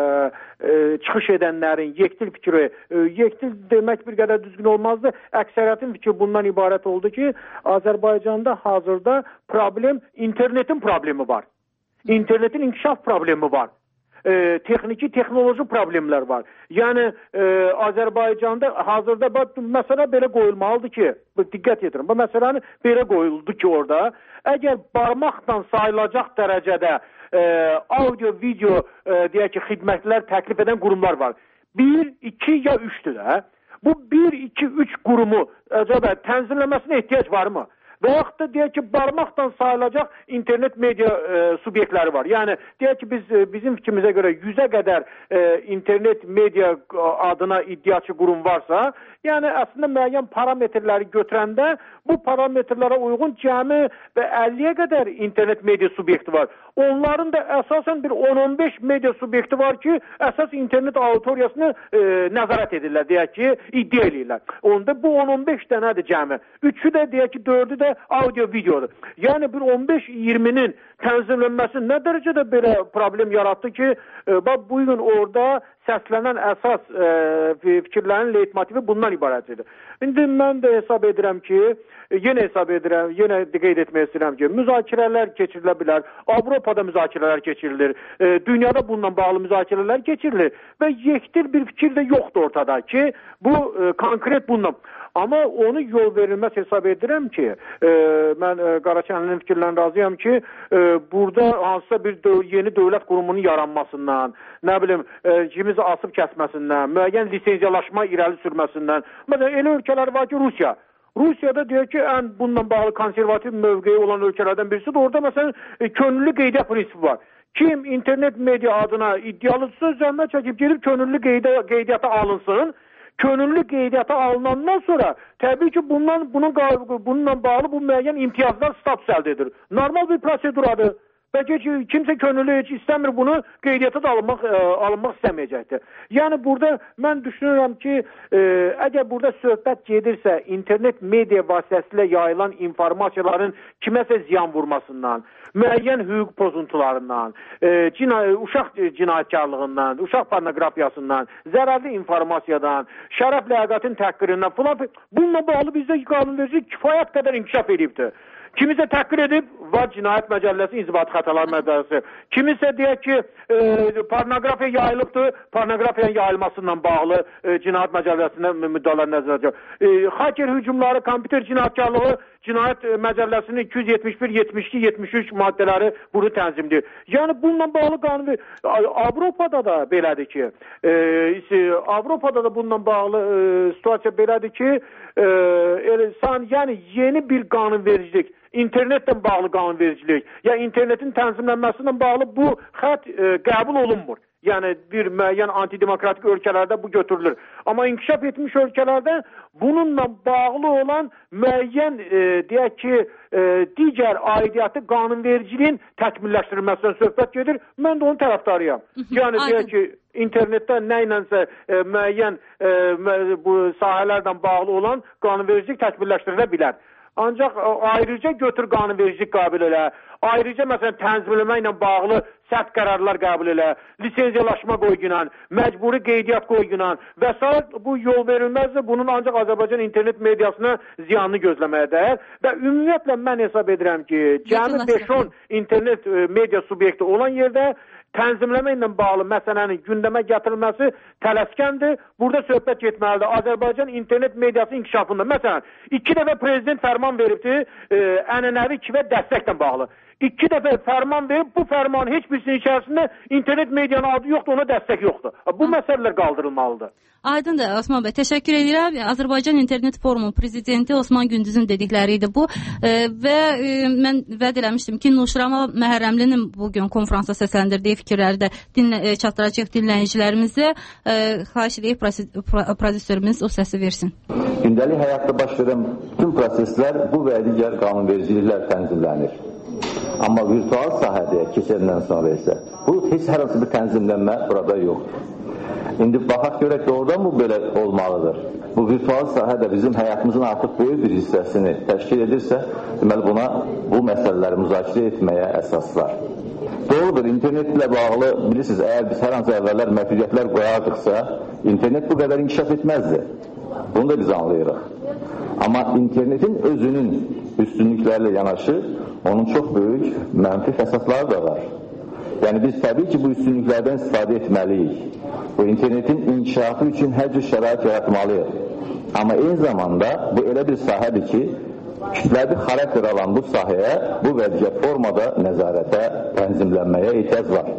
çıxış edənlərin yektil fikri, yektil demək bir qədər düzgün olmazdı, əksəriyyətin fikri bundan ibarət oldu ki, Azərbaycanda hazırda problem, internetin problemi var. İnternetin inkişaf problemi var. Texniki, texnoloji problemlər var. Yəni Azərbaycanda hazırda məsələ belə qoyulmalıdır ki, diqqət yetirin, bu məsələni belə qoyuldu ki, orada əgər barmaqla sayılacaq dərəcədə audio, video deyək ki, xidmətlər təklif edən qurumlar var. 1, 2 ya 3'dür də. Bu 1, 2, 3 qurumu acaba tənzimləməsinə ehtiyac varmı? Və yaxud da deyək ki, barmaqdan sayılacaq internet media subyektləri var. Yəni, deyək ki, bizim fikrimizə görə 100'ə qədər internet media adına iddiaçı qurum varsa, yəni əslində müəyyən parametrləri götürəndə bu parametrlərə uyğun cəmi və 50'yə qədər internet media subyekti var. Onların da əsasən bir 10-15 media subyekti var ki, əsas internet auditoriyasını nəzarət edirlər, deyək ki, iddia edirlər. Onda bu 10-15 dənədir cəmi. 3'ü də deyək ki, 4'ü də audio videodur. Yəni bir 15-20'nin tənzimlənməsi nə dərəcədə belə problem yarattı ki, bugün orada səslənən əsas fikirlərin leitmotivi bundan ibarət edir. İndi mən də hesab edirəm ki, yenə qeyd etmək istəyirəm ki, müzakirələr keçirilə bilər, Avropada müzakirələr keçirilir, dünyada bununla bağlı müzakirələr keçirilir və yektil bir fikir də yoxdur ortada ki, bu konkret bununla. Amma onu yol verilməz hesab edirəm ki, mən Qaraçənlinin fikirlərini razıyam ki, burada hansısa bir yeni dövlət qurumunun yaranmasından, nə bilim, kimizi asıb kəsməsindən, müəyyən lisenziyalaşma irəli sürməsindən. Məsələn, elə ölkələr var ki, Rusiya. Rusiyada deyək ki, ən bununla bağlı konservativ mövqeyi olan ölkələrdən birisidir. Orada məsələn, könüllü qeydiyyat prinsipi var. Kim internet media adına iddialıdırsa, zəhmət çəkib gedib könüllü qeydiyyata alınsın. Könüllü qeydiyyata alınandan sonra təbii ki, bununla bağlı bu müəyyən imtiyazlar status əldə edir. Normal bir proseduradır. Bəlkə ki, kimsə könüllü heç istəmir bunu, qeydiyyata da alınmaq istəməyəcəkdir. Yəni, burada mən düşünürəm ki, əgər burada söhbət gedirsə, internet media vasitəsilə yayılan informasiyaların kiməsə ziyan vurmasından, müəyyən hüquq pozuntularından, uşaq cinayətkarlığından, uşaq pornoqrafiyasından, zərərli informasiyadan, şərəf ləyaqətin təhqirindən falan, bununla bağlı bizdə qanunverici kifayət qədər inkişaf edibdir. Kimisə təhqir edib, var cinayət məcəlləsi, inzibati xətalar məcəlləsi. Kimisə deyək ki, pornoqrafiya yayılıbdır, pornoqrafiyanın yayılmasından bağlı cinayət məcəlləsində müddəalar nəzərdə. Haker hücumları, kompüter cinayətkarlığı cinayət məcəlləsinin 271, 72, 73 maddələri bunu tənzimdir. Yəni, bununla bağlı qanun Avropada da belədir ki, Avropada da bununla bağlı situasiya belədir ki, yəni yeni bir qanunvericilik, internetlə bağlı qanunvericilik, ya internetin tənzimlənməsindən bağlı bu xətt qəbul olunmur. Yəni bir müəyyən antidemokratik ölkələrdə bu götürülür. Amma inkişaf etmiş ölkələrdə bununla bağlı olan müəyyən deyək ki, digər aidiyyatı qanunvericiliyin təkmilləşdirilməsindən söhbət gedir. Mən də onun tərəfdarıyam. Yəni deyək ki, internetdə nə ilənsə müəyyən bu sahələrlə bağlı olan qanunvericilik təkmilləşdirilə bilər. Ancaq ayrıca götür qanunvericilik qəbul elə, ayrıca məsələn tənzimləmə ilə bağlı sərt qərarlar qəbul elə, lisenziyalaşma qoyğunan, məcburi qeydiyyat qoyğunan və s. bu yol verilməzdir. Bunun ancaq Azərbaycan internet mediasına ziyanını gözləməyə dəyər və ümumiyyətlə mən hesab edirəm ki, cəmi 5-10 internet media subyekti olan yerdə tənzimləmə ilə bağlı məsələnin gündəmə gətirilməsi tələskəndir. Burada söhbət getməlidir Azərbaycan internet mediası inkişafında. Məsələn, 2 dəfə prezident fərman veribdir ənənəvi kifayət dəstəklə bağlı. 2 dəfə fərman verib, bu fərmanın heç birisinin içərisində internet medianın adı yoxdur, ona dəstək yoxdur. Bu məsələlər qaldırılmalıdır. Aydındır, Osman bəy, təşəkkür edirəm. Azərbaycan İnternet Forumu prezidenti Osman Gündüzün dedikləri idi bu və mən vəd eləmişdim ki, Nuşrama Məhərrəmlinin bugün konfransa səsləndirdiyi fikirləri də çatdıracaq dinləyicilərimizə. Xahiş edək, prodüserimiz o səsi versin. Gündəlik həyatda baş verən bütün proseslər bu və digər qanunvericiliklər tənzimlənir. Amma virtual sahədə keçəndən sonra isə bu heç hər hansı bir tənzimlənmə burada yoxdur. İndi baxaq görək doğrudan bu belə olmalıdır. Bu virtual sahə də bizim həyatımızın artıq böyük bir hissəsini təşkil edirsə, deməli buna bu məsələləri müzakirə etməyə əsas var. Doğrudur, internetlə bağlı bilirsiniz, əgər biz hər hansı əvvəllər məhdudiyyətlər qoyardıqsa, internet bu qədər inkişaf etməzdi. Bunu da biz anlayırıq. Amma internetin özünün üstünlüklərlə yanaşı, onun çox böyük mənfi əsasları da var. Yəni biz təbii ki, bu üstünlüklərdən istifadə etməliyik. Bu internetin inkişafı üçün hər cür şərait yaratmalıyıq. Amma eyni zamanda bu elə bir sahədir ki, kütləvi xarakter alan bu sahəyə bu və digər formada nəzarətə, tənzimlənməyə ehtiyac var.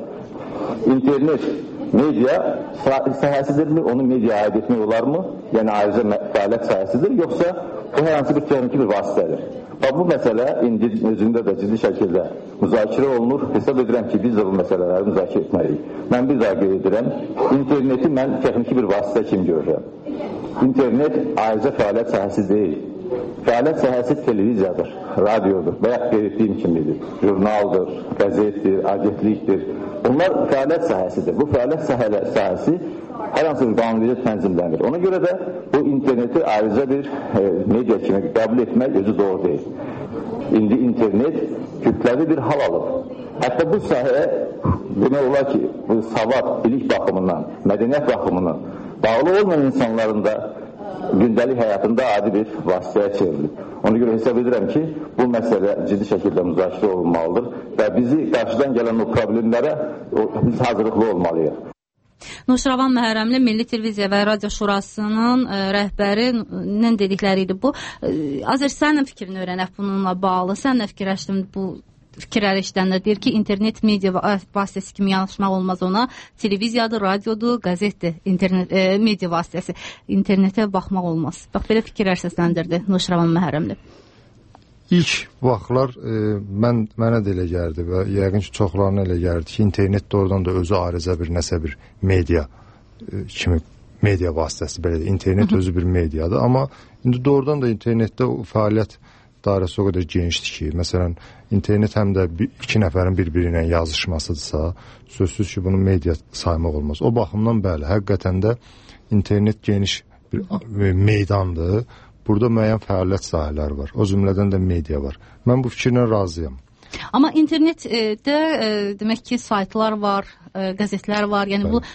İnternet media sahəsidirmi, onu mediaya aid etmək olarmı? Yəni ayrıca fəaliyyət sahəsidir, yoxsa bu hər hansı bir texniki bir vasitədir? Bu məsələ indi özündə də ciddi şəkildə müzakirə olunur. Hesab edirəm ki, biz də bu məsələləri müzakirə etməliyik. Mən bir daha qeyd edirəm, interneti mən texniki bir vasitə kimi görürəm. İnternet ayrıca fəaliyyət sahəsi deyil. Fəaliyyət sahəsi televiziyadır, radiodur və ya qeyd etdiyim kimidir. Jurnaldır, qəzetdir, agentlikdir. Bunlar fəaliyyət sahəsidir. Bu fəaliyyət sahəsi hər hansı bir qanunvericilik tənzimlənir. Ona görə də bu interneti ayrıca bir media kimi qəbul etmək özü doğru deyil. İndi internet kütləvi bir hal alıb. Hətta bu sahəyə demək olar ki, bu savad, bilik baxımından, mədəniyyət baxımından bağlı olmayan insanların da gündəlik həyatında adi bir vasitəyə çevrilir. Ona görə hesab edirəm ki, bu məsələ ciddi şəkildə müzakirə olunmalıdır və bizi qarşıdan gələn o problemlərə biz hazırlıqlı olmalıyıq. Nuşravan Məhərrəmli Milli Televiziya və Radio Şurasının rəhbərinin dedikləri idi bu. Azər, sənin fikrini öyrənək bununla bağlı. Sən nə fikirləşdin bu fikirləri işləndə? Deyir ki, internet media vasitəsi kimi yanaşmaq olmaz ona. Televiziyadır, radiodur, qəzetdir, media vasitəsi. İnternetə baxmaq olmaz. Bax, belə fikirlər səsləndirdi Nuşravan Məhərrəmli. İlk vaxtlar mənə də elə gəldi və yəqin ki, çoxlarına elə gəldi ki, internet doğrudan da özü ayrıca bir nəsə bir media kimi, media vasitəsi belədir. İnternet özü bir mediadır, amma indi doğrudan da internetdə fəaliyyət dairəsi o qədər genişdir ki, məsələn, internet həm də iki nəfərin bir-biri ilə yazışmasıdırsa, sözsüz ki, bunu media saymaq olmaz. O baxımdan bəli, həqiqətən də internet geniş bir meydandır. Burada müəyyən fəaliyyət sahələri var. O cümlədən də media var. Mən bu fikirlə razıyam. Amma internetdə demək ki, saytlar var, qəzetlər var. Yəni bu,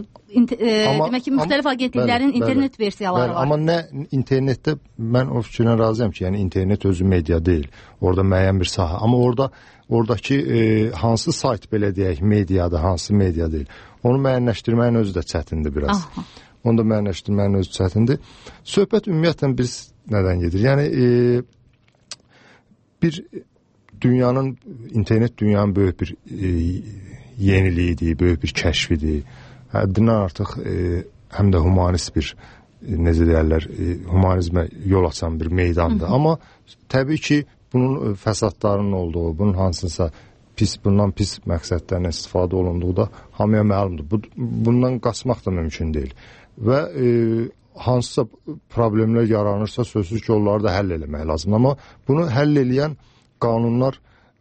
demək ki, müxtəlif agentliklərin internet versiyaları var. Amma nə internetdə mən o fikirlə razıyam ki, yəni internet özü media deyil. Orada müəyyən bir sahə. Amma oradakı hansı sayt belə deyək, mediadır, hansı media deyil. Onu müəyyənləşdirməyin özü də çətindir biraz. Onu da müəyyənləşdirməyin özü çətindir. Söhbət ümumiyyətlə biz nədən gedir? Yəni bir dünyanın, internet dünyanın böyük bir yeniliyidir, böyük bir kəşfidir. Həddindən artıq həm də humanist bir, necə deyərlər, humanizmə yol açan bir meydandır. Amma təbii ki, bunun fəsadlarının olduğu, bunun hansınsa bundan pis məqsədlərlə istifadə olunduğu da hamıya məlumdur. Bundan qaçmaq da mümkün deyil. Və hansısa problemlər yaranırsa sözsüz ki, onları da həll eləmək lazımdır. Amma bunu həll eləyən qanunlar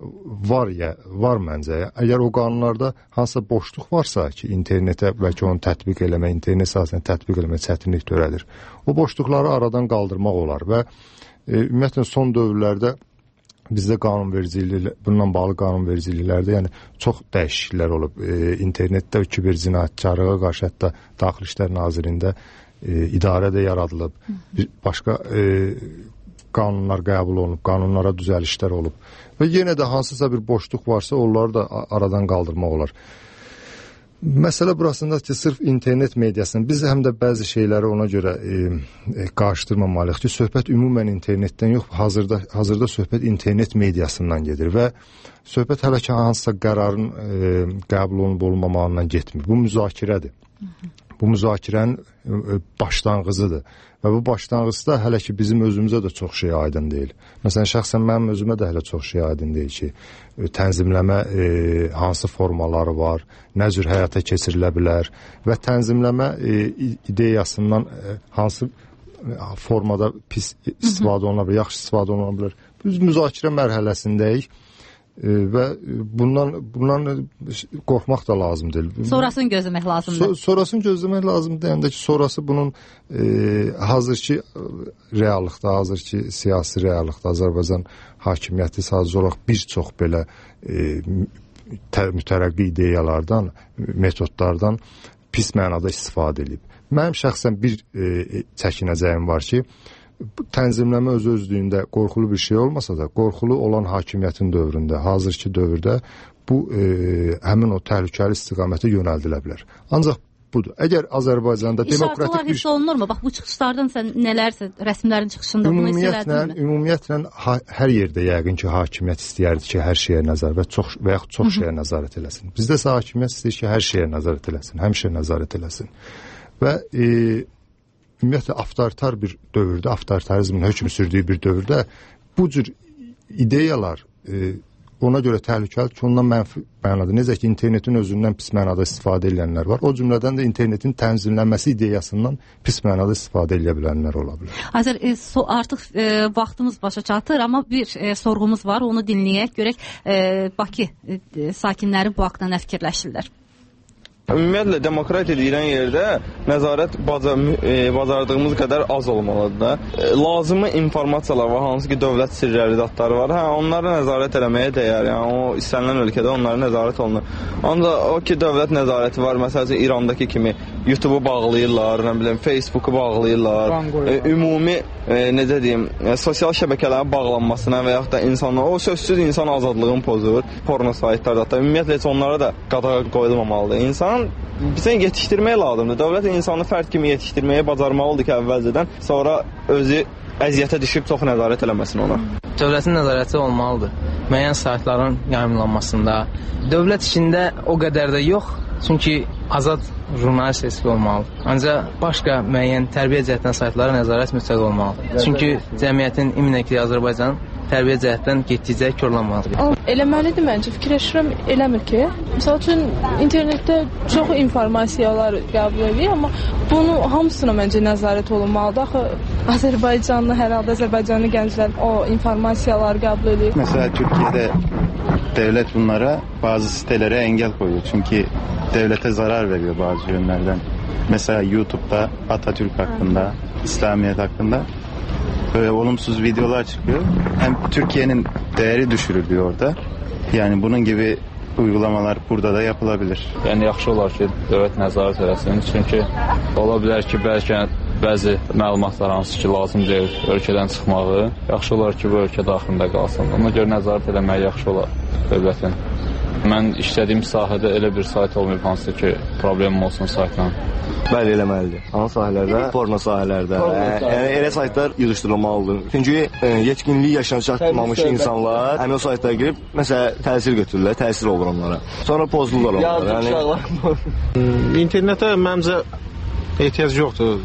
var məncə. Əgər o qanunlarda hansısa boşluq varsa ki, internetə bəlkə onu tətbiq eləmək, internet sahəsində tətbiq eləmək çətinlik törədir. O boşluqları aradan qaldırmaq olar və ümumiyyətlə son dövrlərdə bizdə bununla bağlı qanunvericiliklərdə yəni çox dəyişikliklər olub. İnternetdə kiber cinayətkarlığa qarşı hətta Daxili İşlər Nazirliyində idarə də yaradılıb. Başqa qanunlar qəbul olunub, qanunlara düzəlişlər olub. Və yenə də hansısa bir boşluq varsa, onları da aradan qaldırmaq olar. Məsələ burasında ki, sırf internet mediasının, biz həm də bəzi şeyləri ona görə qarşıdırmamalıyıq ki, söhbət ümumən internetdən yox, hazırda söhbət internet mediasından gedir və söhbət hələ ki, hansısa qərarın qəbul olunub olunmamağından getmir. Bu müzakirədir. Bu müzakirənin başlanğıcıdır. Və bu başlanğıcda hələ ki bizim özümüzə də çox şey aydın deyil. Məsələn, şəxsən mənim özümə də hələ çox şey aydın deyil ki, tənzimləmə hansı formaları var, nə cür həyata keçirilə bilər və tənzimləmə ideyasından hansı formada pis istifadə oluna bilər, yaxşı istifadə oluna bilər. Biz müzakirə mərhələsindəyik. Və bundan qorxmaq da lazım deyil. Sonrasını gözləmək lazımdır. Sonrasını gözləmək lazımdır. Yəni ki, sonrası bunun hazırki reallıqda, hazırki siyasi reallıqda Azərbaycan hakimiyyəti sadəcə olaraq bir çox belə mütərəqqi ideyalardan, metodlardan pis mənada istifadə edib. Mənim şəxsən bir çəkinəcəyim var ki, tənzimləmə öz-özlüyündə qorxulu bir şey olmasa da, qorxulu olan hakimiyyətin dövründə, hazırki dövrdə bu həmin o təhlükəli istiqamətə yönəldilə bilər. Ancaq budur. Əgər Azərbaycanda demokratik bir... hiss olunurmu? Bax, bu çıxışlardan sən nələrsə, rəsmlərin çıxışında bunu hiss elədinmi? Ümumiyyətlə, hər yerdə yəqin ki, hakimiyyət istəyərdi ki, hər şeyə nəzarət və yaxud çox şeyə nəzarət eləsin. Bizdə isə hakimiyyət istəyir ki, hər şeyə nəzarət eləsin, həmişə nəzarət eləsin. Və ümumiyyətlə, avtoritar bir dövrdə, avtoritarizmin hökm sürdüyü bir dövrdə bu cür ideyalar ona görə təhlükəli ki, ondan mənfi mənada. Necə ki, internetin özündən pis mənada istifadə edənlər var. O cümlədən də internetin tənzimlənməsi ideyasından pis mənada istifadə edə bilənlər ola bilər. Azər, artıq vaxtımız başa çatır, amma bir sorğumuz var, onu dinləyək. Görək, Bakı sakinləri bu haqda nə fikirləşirlər? Ümumiyyətlə, demokratiya deyilən yerdə nəzarət bacardığımız qədər az olmalıdır da. Lazımı informasiyalar var, hansı ki, dövlət sirləri datları var. Onları nəzarət eləməyə dəyər. Yəni, o istənilən ölkədə onları nəzarət olunur. Ancaq o ki, dövlət nəzarəti var, məsələn, İrandakı kimi YouTube-u bağlayırlar, nə bilim, Facebook-u bağlayırlar. Ümumi, necə deyim, sosial şəbəkələrin bağlanmasına və yaxud da insanlar, o sözsüz insan azadlığını pozur. Porno saytlar da, ümumiyyətlə, heç onlara da qadağa qoyulmamalıdır. İnsan bizə yetişdirmək lazımdır. Dövlət insanı fərd kimi yetişdirməyə bacarmalıdır ki, əvvəlcədən, sonra özü əziyyətə düşüb çox nəzarət eləməsin ona. Dövlətin nəzarəti olmalıdır. Müəyyən saytların yayımlanmasında. Dövlət içində o qədər də yox, çünki azad jurnalist seçki olmalıdır. Ancaq başqa müəyyən tərbiyə cəhətdən saytlara nəzarət mütləq olmalıdır. Çünki cəmiyyətin iminəkliyi Azərbaycan tərbiyə cəhətdən getdikcə korlanmalıdır. Eləməlidir məncə. Fikirləşirəm, eləmir ki. Məsəl üçün, internetdə çox informasiyalar qəbul edir, amma bunu hamısına məncə nəzarət olunmalıdır. Axı, Azərbaycanlı, hər halda Azərbaycanlı gənclər o informasiyaları qəbul edir. Məsələn, Türkiyədə dövlət bunlara bazı sitelərə əngəl qoyuyor. Çünki dövlətə zarar veriyor bazı yönlərdən. Məsələn, YouTube'da Atatürk haqqında, İslamiyet haqqında böyle olumsuz videolar çıkıyor. Hem Türkiye'nin değeri düşürülüyor orada. Yani bunun gibi uygulamalar burada da yapılabilir. Yəni yaxşı olar ki, dövlət nəzarət eləsin. Çünki ola bilər ki, bəlkə bəzi məlumatlar hansı ki, lazım deyil ölkədən çıxmağı, yaxşı olar ki, bu ölkə daxilində qalsın. Ona görə nəzarət eləmək yaxşı olar dövlətin. Mən işlədiyim sahədə elə bir sayt olmayıb hansı ki, problemim olsun saytla. Bəli, eləməlidir. Hansı sahələrdə? Porno sahələrdə. Elə saytlar yığışdırılmalıdır. Çünki yetkinlik yaşına çatmamış insanlar həmin o saytlara girib, məsələn, təsir götürürlər, təsir olur onlara. Sonra pozulurlar onlara. İnternetə məncə ehtiyac yoxdur.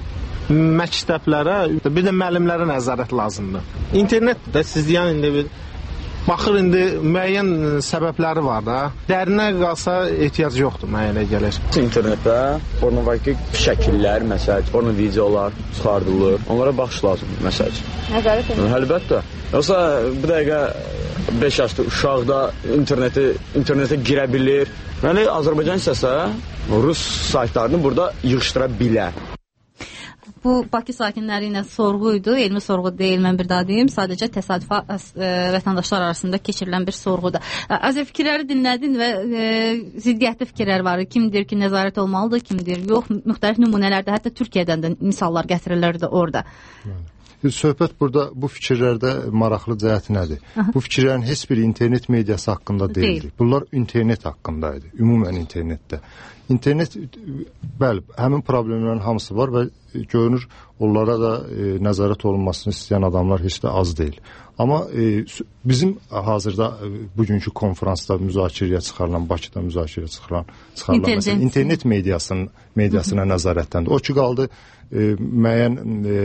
Məktəblərə, bir də müəllimlərə nəzarət lazımdır. İnternetdə siz deyən indi bir Baxır indi müəyyən səbəbləri var da. Dərinə qalsa ehtiyac yoxdur müəyyənə gəlir. İnternetdə pornografik şəkillər, məsəl, porno videolar çıxardılır. Onlara baxış lazımdır, məsəl. Nəzarət edir. Əlbəttə. Yoxsa bir dəqiqə 5 yaşlı uşaq da internetə girə bilir. Yəni Azərbaycan istəsə rus saytlarını burada yığışdıra bilər. Bu Bakı sakinləri ilə sorğuydu, elmi sorğu deyil, mən bir daha deyim, sadəcə təsadüfi vətəndaşlar arasında keçirilən bir sorğudur. Azər fikirləri dinlədin və ziddiyyətli fikirlər var. Kim deyir ki, nəzarət olmalıdır, kim deyir yox, müxtəlif nümunələrdə, hətta Türkiyədən də misallar gətirilirdi orada. Söhbət burada bu fikirlərdə maraqlı cəhəti nədir? Bu fikirlərin heç biri internet mediası haqqında deyildi. Bunlar internet haqqında idi, ümumən internetdə. İnternet, bəli, həmin problemlərin hamısı var və görünür, onlara da nəzarət olunmasını istəyən adamlar heç də az deyil. Amma bizim hazırda bugünkü konferansda müzakirəyə çıxarılan, Bakıda müzakirəyə çıxarılan məsələ internet mediasına nəzarətdəndir. O ki, qaldı müəyyən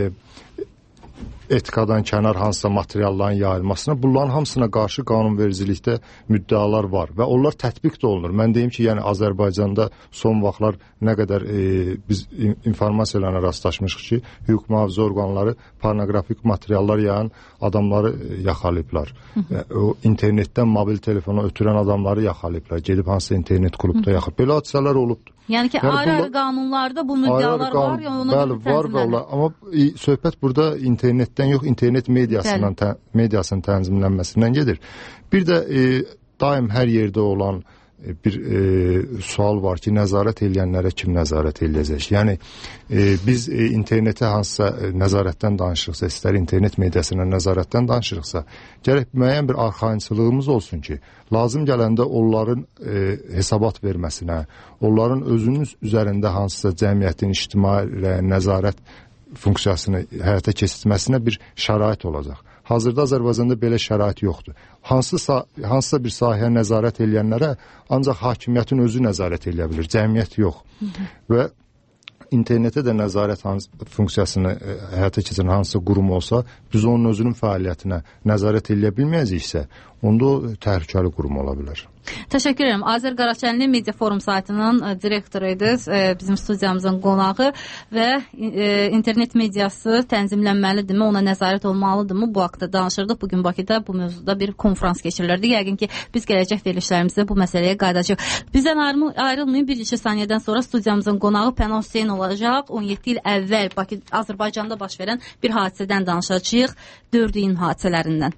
etikadan kənar hansısa materialların yayılmasına, bunların hamısına qarşı qanunvericilikdə müddəalar var və onlar tətbiq də olunur. Mən deyim ki, yəni Azərbaycanda son vaxtlar nə qədər biz informasiyalarına rastlaşmışıq ki, hüquq mühafizə orqanları pornoqrafik materiallar yayan adamları yaxalayıblar. O internetdən mobil telefona ötürən adamları yaxalayıblar. Gedib hansısa internet klubda yaxalayıb. Belə hadisələr olubdur. Yəni ki, ayrı-ayrı qanunlarda bu müddəalar var ya, ona bəli, var və olar. Amma söhbət burada internetdən yox, internet mediasının tənzimlənməsindən gedir. Bir də daim hər yerdə olan bir sual var ki, nəzarət edənlərə kim nəzarət edəcək? Yəni, biz internetə hansısa nəzarətdən danışırıqsa, istər internet mediasına nəzarətdən danışırıqsa, gərək müəyyən bir arxayınçılığımız olsun ki, lazım gələndə onların hesabat verməsinə, onların özünün üzərində hansısa cəmiyyətin ictimai nəzarət funksiyasını həyata keçirməsinə bir şərait olacaq. Hazırda Azərbaycanda belə şərait yoxdur. Hansısa bir sahəyə nəzarət edənlərə ancaq hakimiyyətin özü nəzarət edə bilir, cəmiyyət yox. Və internetə də nəzarət funksiyasını həyata keçirən hansısa qurum olsa, biz onun özünün fəaliyyətinə nəzarət edə bilməyəcəksə, onda o təhlükəli qurum ola bilər. Təşəkkür edirəm. Azər Qaraçənli Media Forum saytının direktoru idi, bizim studiyamızın qonağı və internet mediası tənzimlənməlidirmi, ona nəzarət olmalıdırmı? Bu haqda danışırdıq. Bugün Bakıda bu mövzuda bir konferans keçirilirdi. Yəqin ki, biz gələcək verilişlərimizdə bu məsələyə qayıdacağıq. Bizdən ayrılmayın, bir neçə saniyədən sonra studiyamızın qonağı Pənah Hüseyn olacaq. 17 il əvvəl Azərbaycanda baş verən bir hadisədən danışacağıq, 4 iyun hadisələrindən.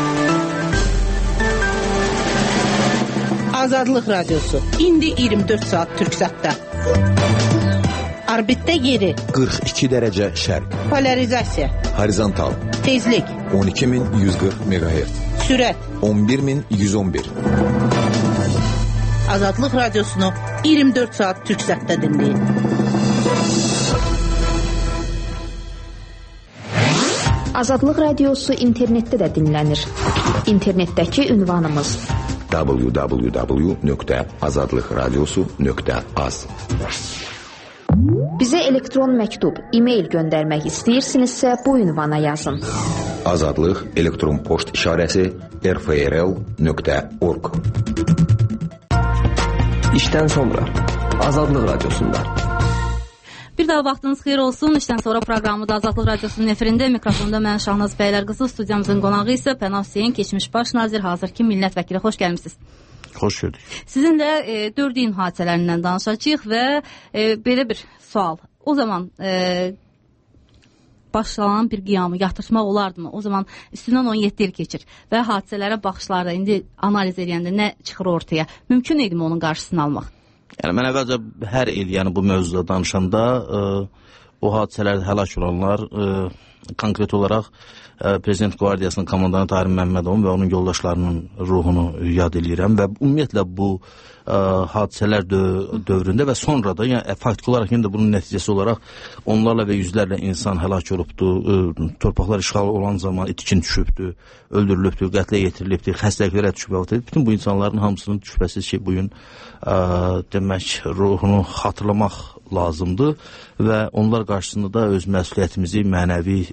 Azadlıq Radyosu. İndi 24 saat Türksatda. Orbitdə yeri. 42 dərəcə şərq. Polarizasiya. Horizontal. Tezlik. 12140 MHz. Sürət. 11111. Azadlıq Radyosunu 24 saat Türksatda dinləyin. Azadlıq Radiosu internetdə də dinlənir. İnternetdəki ünvanımız www.azadlıqradiosu.az. Bizə elektron məktub, e-mail göndərmək istəyirsinizsə bu ünvana yazın. Azadlıq elektron poçt işarəsi rfrl.org. İşdən sonra Azadlıq Radiosunda. Bir daha vaxtınız xeyir olsun. İşdən sonra proqramı da Azadlıq Radiosunun efirində, mikrofonda mən Şahnaz Bəylər qızı, studiyamızın qonağı isə Pənah Hüseyn, keçmiş baş nazir, hazırki millət vəkili. Xoş gəlmişsiniz. Xoş gördük. Sizinlə 4 iyun hadisələrindən danışacağıq və belə bir sual. O zaman başlanan bir qiyamı yatırtmaq olardımı? O zaman üstündən 17 il keçir və hadisələrə baxışlarda indi analiz edəndə nə çıxır ortaya? Mümkün idimi onun qarşısını almaq? Yəni mən əvvəlcə hər il, yəni bu mövzuda danışanda o hadisələrdə həlak olanlar konkret olaraq Prezident Qvardiyasının komandanı Tahir Məmmədovun və onun yoldaşlarının ruhunu yad edirəm və ümumiyyətlə bu hadisələr dövründə və sonra da, yəni faktiki olaraq yenə də bunun nəticəsi olaraq onlarla və yüzlərlə insan həlak olubdur, torpaqlar işğal olan zaman itkin düşübdür, öldürülübdür, qətlə yetirilibdir, xəstəliklərə düşüb, bütün bu insanların hamısının şübhəsiz ki, bugün demək ruhunu xatırlamaq lazımdır və onlar qarşısında da öz məsuliyyətimizi mənəvi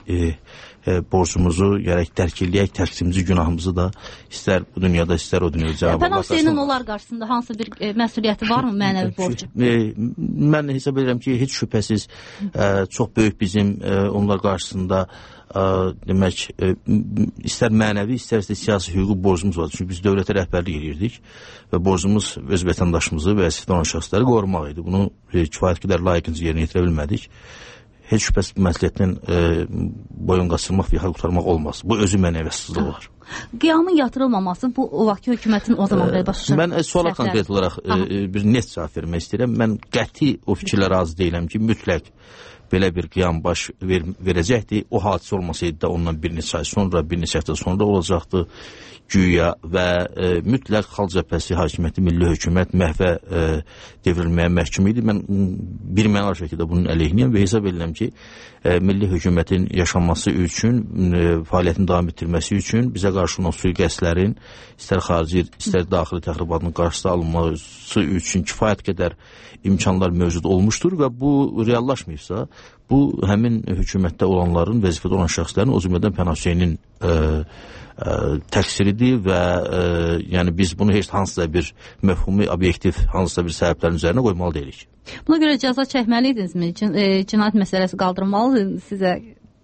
borcumuzu gərək dərk eləyək, tərkimizi, günahımızı da istər bu dünyada, istər o dünyada cavab Pənah Hüseynin onlar qarşısında hansı bir məsuliyyəti varmı, mənəvi borcu? Mən hesab edirəm ki, heç şübhəsiz çox böyük bizim onlar qarşısında demək, istər mənəvi, istərsə siyasi hüquqi borcumuz var. Çünki biz dövlətə rəhbərlik edirdik və borcumuz öz vətəndaşımızı və vəzifədə olan şəxsləri qorumaq idi. Bunu kifayət qədər layiqincə yerinə yetirə bilmədik. Heç şübhəsiz məsuliyyətdən boyun qaçırmaq və yaxa qurtarmaq olmaz. Bu özü mənəviyyətsizlik olar. Qiyamın yatırılmaması bu o vaxtki hökumətin o zaman başa Mən suala konkret olaraq bir net cavab vermək istəyirəm. Mən qəti o fikirlə razı deyiləm ki, mütləq belə bir qiyam baş verəcəkdir. O hadisə olmasaydı da ondan bir neçə ay sonra, bir neçə həftə sonra olacaqdı güya və mütləq Xalq Cəbhəsi hakimiyyəti, milli hökumət məhvə devrilməyə məhkum idi. Mən bir mənalı şəkildə bunun əleyhinəyəm və hesab edirəm ki, milli hökumətin yaşanması üçün, fəaliyyətin davam etdirməsi üçün bizə qarşı olan sui-qəsdlərin istər xarici, istər daxili təxribatının qarşısı alınması üçün kifayət qədər imkanlar mövcud olmuşdur və bu reallaşmayıbsa, bu həmin hökumətdə olanların, vəzifədə olan şəxslərin, o cümlədən Pənah Hüseynin təqsiridir və yəni biz bunu heç hansısa bir məfhumi, obyektiv hansısa bir səbəblərin üzərinə qoymalı deyilik. Buna görə cəza çəkməli idinizmi? Cinayət məsələsi qaldırılmalıdır sizə?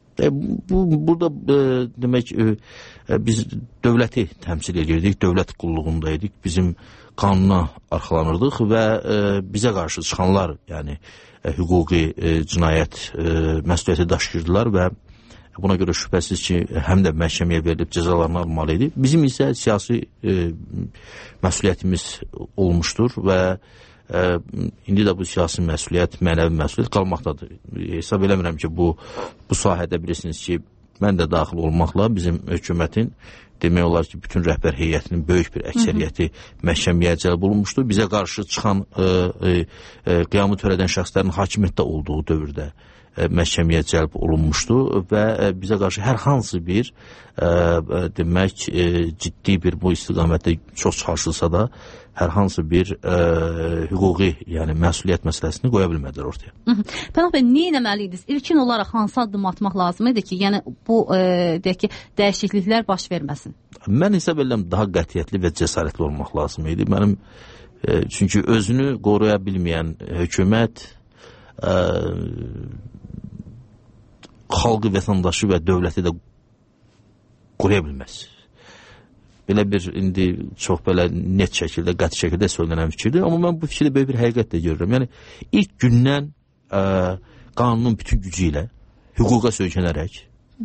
Burada demək biz dövləti təmsil edirdik, dövlət qulluğundaydık, bizim qanuna arxalanırdıq və bizə qarşı çıxanlar, yəni hüquqi cinayət məsuliyyəti daşıyırdılar və buna görə şübhəsiz ki, həm də məhkəməyə verilib cəzalarını almalı idi. Bizim isə siyasi məsuliyyətimiz olmuşdur və indi də bu siyasi məsuliyyət, mənəvi məsuliyyət qalmaqdadır. Hesab eləmirəm ki, bu sahədə bilirsiniz ki, mən də daxil olmaqla bizim hökumətin demək olar ki, bütün rəhbər heyətinin böyük bir əksəriyyəti məhkəməyə cəlb olunmuşdur. Bizə qarşı çıxan qiyamı törədən şəxslərin hakimiyyətdə olduğu dövrdə məhkəməyə cəlb olunmuşdu və bizə qarşı hər hansı bir demək ciddi bir bu istiqamətdə çox çalışılsa da hər hansı bir hüquqi, yəni məsuliyyət məsələsini qoya bilmədilər ortaya. Pənah bəy, nə etməliydiniz? İlkin olaraq hansı addım atmaq lazım idi ki, yəni bu deyək ki, dəyişikliklər baş verməsin? Mən hesab edirəm daha qətiyyətli və cəsarətli olmaq lazım idi. Mənim çünki özünü qoruya bilməyən hökumət xalqı, vətəndaşı və dövləti də qoruya bilməz. Belə bir indi çox belə net şəkildə, qəti şəkildə söylənən fikirdir. Amma mən bu fikirdə böyük bir həqiqət də görürəm. Yəni ilk gündən qanunun bütün gücü ilə hüquqa söykənərək,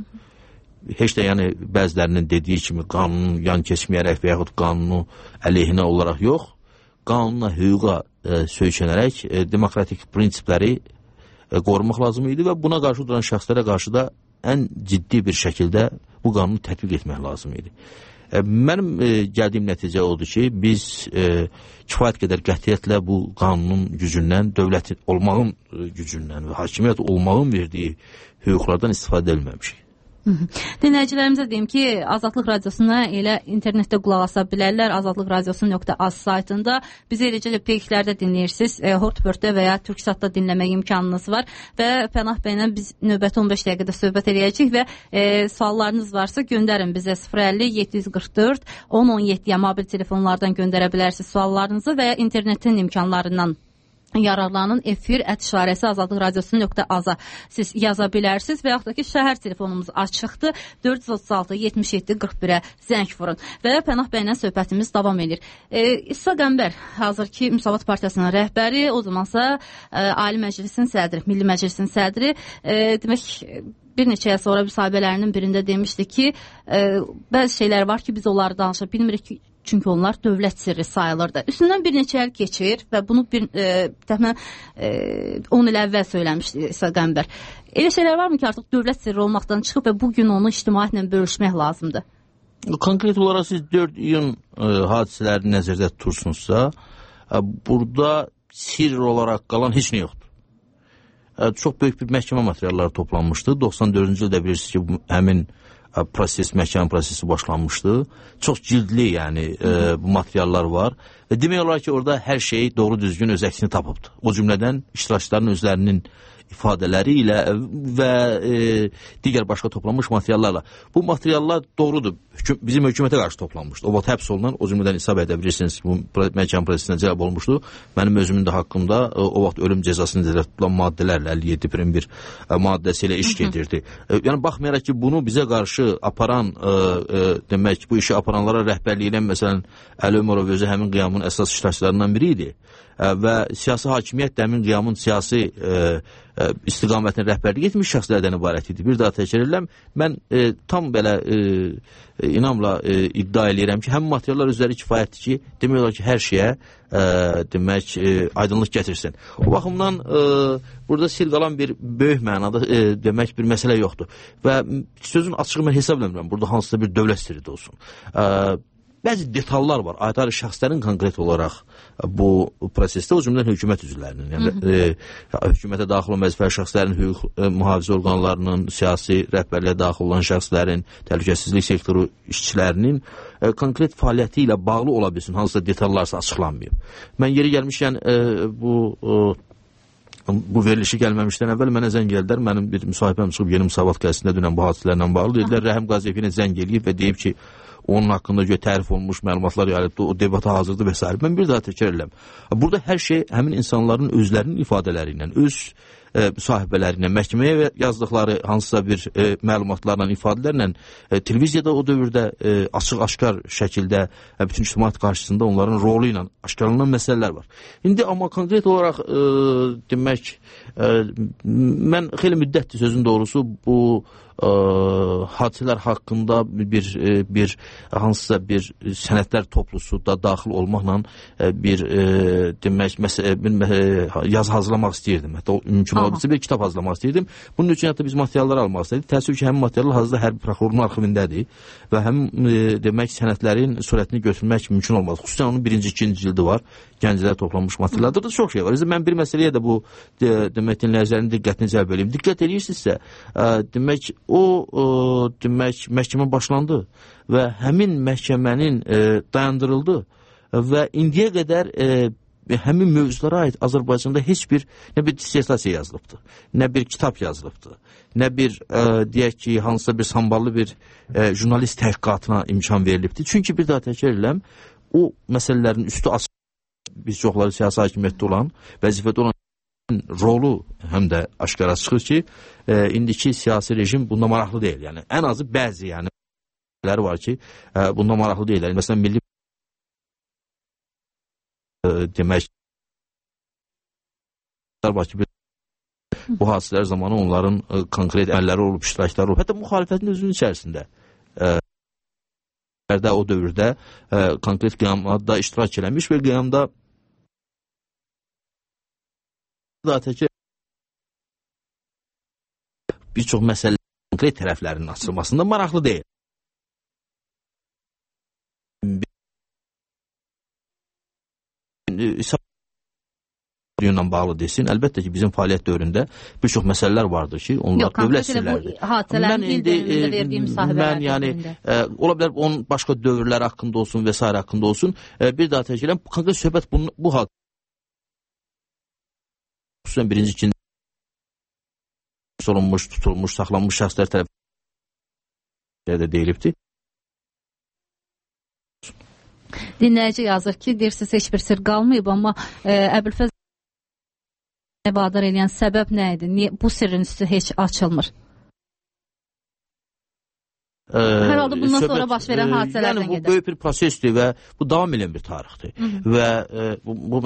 heç də yəni bəzilərinin dediyi kimi qanunun yan keçməyərək və yaxud qanunu əleyhinə olaraq yox, qanuna, hüquqa söykənərək demokratik prinsipləri qorumaq lazım idi və buna qarşı duran şəxslərə qarşı da ən ciddi bir şəkildə bu qanunu tətbiq etmək lazım idi. Mənim gəldiyim nəticə odur ki, biz kifayət qədər qətiyyətlə bu qanunun gücündən, dövlət olmağın gücündən və hakimiyyət olmağın verdiyi hüquqlardan istifadə edilməmişik. Dinləyicilərimizə deyim ki, Azadlıq Radiosuna elə internetdə qulaq asa bilərlər. azadlıqradiosu.az saytında bizi eləcə də peyklərdə dinləyirsiniz. Hortbörtdə və ya Türksatda dinləmək imkanınız var və Pənah bəylə biz növbəti 15 dəqiqədə söhbət eləyəcəyik və suallarınız varsa göndərin bizə 050-744 1017-yə mobil telefonlardan göndərə bilərsiniz suallarınızı və ya internetin imkanlarından yararlanın efir@ azadlıqradiosu.az-a siz yaza bilərsiniz və yaxud da ki, şəhər telefonumuz açıqdır 436-77-41-ə zəng vurun və Pənah bəylə söhbətimiz davam edir. İsa Qəmbər, hazır ki, Müsavat Partiyasının rəhbəri, o zamansa Ali Məclisin sədri, Milli Məclisin sədri, demək bir neçə il sonra müsahibələrinin birində demişdi ki, bəzi şeylər var ki, biz onları danışa bilmirik ki, çünki onlar dövlət sirri sayılırdı. Üstündən bir neçə il keçir və bunu təxminən 10 il əvvəl söyləmişdi İsa Qəmbər. Elə şeylər varmı ki, artıq dövlət sirri olmaqdan çıxıb və bugün onu ictimaiyyətlə bölüşmək lazımdır? Konkret olaraq siz 4 iyun hadisələrini nəzərdə tutursunuzsa, burada sirr olaraq qalan heç nə yoxdur. Çox böyük bir məhkəmə materialları toplanmışdı. 94-cü ildə bilirsiniz ki, həmin məhkəmə prosesi başlanmışdı. Çox cildli, yəni bu materiallar var demək olar ki, orada hər şey doğru düzgün öz əksini tapıbdır. O cümlədən iştirakçıların özlərinin ifadələri ilə və digər başqa toplanmış materiallarla. Bu materiallar doğrudur, bizim hökumətə qarşı toplanmışdı. O vaxt həbs olunan, o cümlədən hesab edə bilirsiniz, bu məhkəmə prosesinə cəlb olmuşdu. Mənim özümün də haqqımda o vaxt ölüm cəzasını nəzərdə tutulan maddələrlə 57-1 maddəsi ilə iş gedirdi. Yəni baxmayaraq ki, bunu bizə qarşı aparan, demək, bu işi aparanlara rəhbərlik edən məsələn Əli Ömərov özü həmin qiyamın əsas iştirakçılarından biri idi. Və siyasi hakimiyyət də həmin qiyamın siyasi istiqamətini rəhbərlik etmiş şəxslərdən ibarət idi. Bir daha təkrar edirəm, mən tam belə inamla iddia edirəm ki, həmin materiallar üzəri kifayətdir ki, demək olar ki, hər şeyə demək aydınlıq gətirsin. O baxımdan burada sir qalan bir böyük mənada demək bir məsələ yoxdur. Və sözün açığı mən hesab edirəm, burada hansısa bir dövlət sirri də olsun. Bəzi detallar var, ayrı şəxslərin konkret olaraq bu prosesdə, o cümlədən hökumət üzvlərinin, yəni hökumətə daxil olan vəzifəli şəxslərin, hüquq mühafizə orqanlarının, siyasi rəhbərliyə daxil olan şəxslərin, təhlükəsizlik sektoru işçilərinin konkret fəaliyyəti ilə bağlı ola bilsin, hansısa detallarsa açıqlanmayıb. Mən yeri gəlmişkən bu verilişi gəlməmişdən əvvəl mənə zəng gəldilər, mənim bir müsahibəm çıxıb Yeni Müsavat qəzetində dünən bu hadisələrlə bağlı, dedilər, Rəhim Qaziyevə zəng eləyib və deyib ki, onun haqqında tərif olunmuş məlumatlar yayılıbdır, o debata hazırdır və s. Mən bir daha təkrar edirəm. Burada hər şey həmin insanların özlərinin ifadələri ilə, öz müsahibələri ilə, məhkəməyə yazdıqları hansısa bir məlumatlarla, ifadələrlə televiziyada o dövrdə açıq-aşkar şəkildə bütün ictimaiyyət qarşısında onların rolu ilə aşkarlanan məsələlər var. İndi amma konkret olaraq demək, mən xeyli müddətdir sözün doğrusu bu hadisələr haqqında bir hansısa bir sənədlər toplusu da daxil olmaqla bir demək yazı hazırlamaq istəyirdim. Hətta mümkün olabilirsə bir kitab hazırlamaq istəyirdim. Bunun üçün hətta biz materiallar almaq istəyirdik. Təəssüf ki, həmin materiallar hazırda hərbi prokurorun arxivindədir və həmin demək sənədlərin surətini götürmək mümkün olmaz. Xüsusən onun birinci, ikinci cildi var. Gəncələr toplanmış materiallarda da çox şey var. Mən bir məsələyə də bu demək dinləyicilərin diqqətini cəlb edeyim. Diqqət edirsinizsə, demək demək məhkəmə başlandı və həmin məhkəmənin dayandırıldı və indiyə qədər həmin mövzulara aid Azərbaycanda heç bir nə bir dissertasiya yazılıbdır, nə bir kitab yazılıbdır, nə bir deyək ki, hansısa bir samballı bir jurnalist təhqiqatına imkan verilibdir. Çünki bir daha təkrar edirəm, o məsələlərin üstü açıq, biz çoxları siyasi hakimiyyətdə olan, vəzifədə olan rolu həm də aşkara çıxır ki, indiki siyasi rejim bunda maraqlı deyil. Yəni ən azı bəzi var ki, bunda maraqlı deyil. Yəni, məsələn, milli demək var ki, bu hadisələr zamanı onların konkret əməlləri olub, iştirakları olub. Hətta müxalifətin özünün içərisində o dövrdə konkret qiyamda iştirak eləmiş və qiyamda bir çox məsələ konkret tərəflərinin açılmasında maraqlı deyil. ilə bağlı desin. Əlbəttə ki, bizim fəaliyyət dövründə bir çox məsələlər vardır ki, onlar dövlət sirləridir. Mən yəni, ola bilər onun başqa dövrlər haqqında olsun və s. haqqında olsun. Bir daha təkrar edirəm, konkret söhbət bu haqda. Xüsusən birinci, ikinci sorulmuş, tutulmuş, saxlanmış şəxslər tərəfindən deyilibdir. Dinləyici yazır ki, deyirsiniz heç bir sir qalmayıb, amma Əbülfəz vadar edən səbəb nə idi? Niyə bu sirrin üstü heç açılmır? Hər halda bundan sonra baş verən hadisələrdən gedir. Bu böyük bir prosesdir və bu davam edən bir tarixdir. Və bu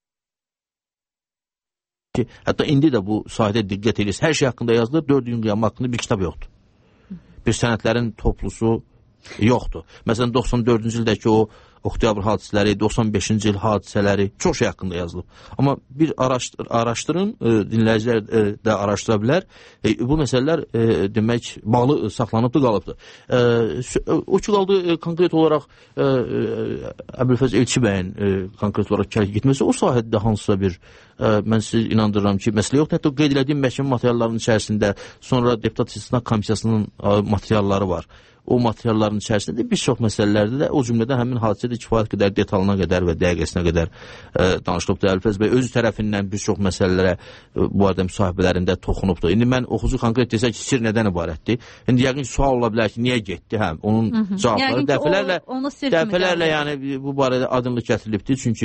hətta indi də bu sahədə diqqət edirsə, hər şey haqqında yazılır, 4 gün qiyamı haqqında bir kitab yoxdur. Bir sənədlərin toplusu yoxdur. Məsələn, 94-cü ildəki o oktyabr hadisələri, 95-ci il hadisələri çox şey haqqında yazılıb. Amma bir araşdırın, dinləyicilər də araşdıra bilər. Bu məsələlər demək bağlı saxlanıbdır, qalıbdır. O ki qaldı konkret olaraq Əbülfəz Elçi bəyin konkret olaraq kərk getməsi, o sahədə hansısa bir mən sizi inandırıram ki, məsələ yoxdur. Hətta qeyd elədiyim məhkəmə materiallarının içərisində sonra deputat istisna komissiyasının materialları var. o materialların içərisində bir çox məsələlərdə də o cümlədən həmin hadisədə kifayət qədər detalına qədər və dəqiqəsinə qədər danışılıbdır. Əlfəz bəy öz tərəfindən bir çox məsələlərə bu arada müsahibələrində toxunubdur. İndi mən oxucu konkret desək ki, sir nədən ibarətdir? İndi yəqin sual ola bilər ki, niyə getdi? Həm onun cavabları dəfələrlə yəni bu barədə aydınlıq gətirilibdir. Çünki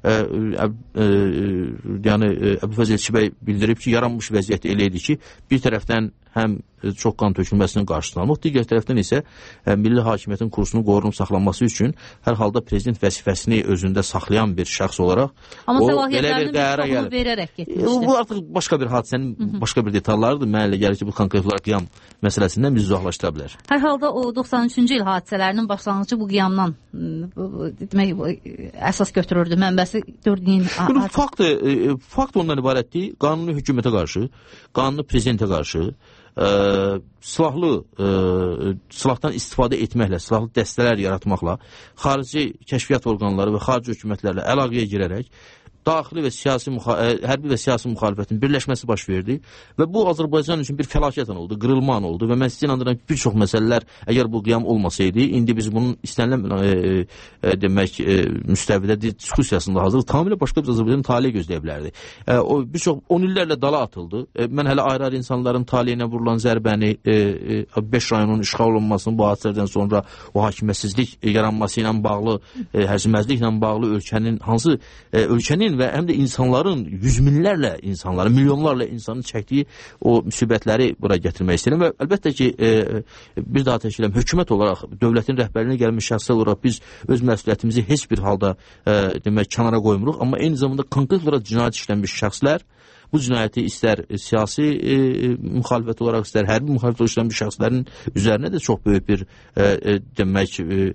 yəni Əbülfəz Elçi bəy bildirib ki, yaranmış vəziyyət elə idi ki, bir tərəfdən həm çox qan tökülməsinin qarşısını almaq, digər tərəfdən isə milli hakimiyyətin kursunu qorunub saxlanması üçün hər halda prezident vəzifəsini özündə saxlayan bir şəxs olaraq amma səlahiyyətlərini bir çoxunu verərək getmişdir. Bu artıq başqa bir hadisənin başqa bir detallarıdır. Mənə elə gəlir ki, bu konkret olaraq qiyam məsələsindən bizi uzaqlaşdıra bilər. Hər halda o 93-cü il hadisələrinin başlanğıcı bu qiyamdan demək əsas götürürdü. Mənbəsi gördüyün fakt ondan ibarətdir. Qanuni hökumətə qarşı, qanuni prezidentə qarşı silahdan istifadə etməklə, silahlı dəstələr yaratmaqla, xarici kəşfiyyat orqanları və xarici hökumətlərlə əlaqəyə girərək daxili və hərbi və siyasi müxalifətin birləşməsi baş verdi və bu Azərbaycan üçün bir fəlakət oldu, qırılma oldu və mən sizə inandıram ki, bir çox məsələlər əgər bu qiyam olmasaydı, indi biz bunun istənilən demək müstəvidə diskusiyasında hazır tamamilə başqa bir Azərbaycan taleyi gözləyə bilərdi. O bir çox 10 illərlə dala atıldı. Mən hələ ayrı-ayrı insanların taleyinə vurulan zərbəni, 5 rayonun işğal olunmasının bu hadisələrdən sonra o hakimiyyətsizlik yaranması ilə bağlı, hərcməzliklə bağlı ölkənin və həm də insanların, yüz minlərlə insanların, milyonlarla insanın çəkdiyi o müsibətləri bura gətirmək istəyirəm və əlbəttə ki, bir daha təşkil edirəm, hökumət olaraq, dövlətin rəhbərliyinə gəlmiş şəxslər olaraq biz öz məsuliyyətimizi heç bir halda demək, kənara qoymuruq, amma eyni zamanda konkret olaraq cinayət işlənmiş şəxslər bu cinayəti istər siyasi müxalifət olaraq, istər hərbi müxalifət olaraq işlənmiş şəxslərin üzərinə də çox böyük bir demək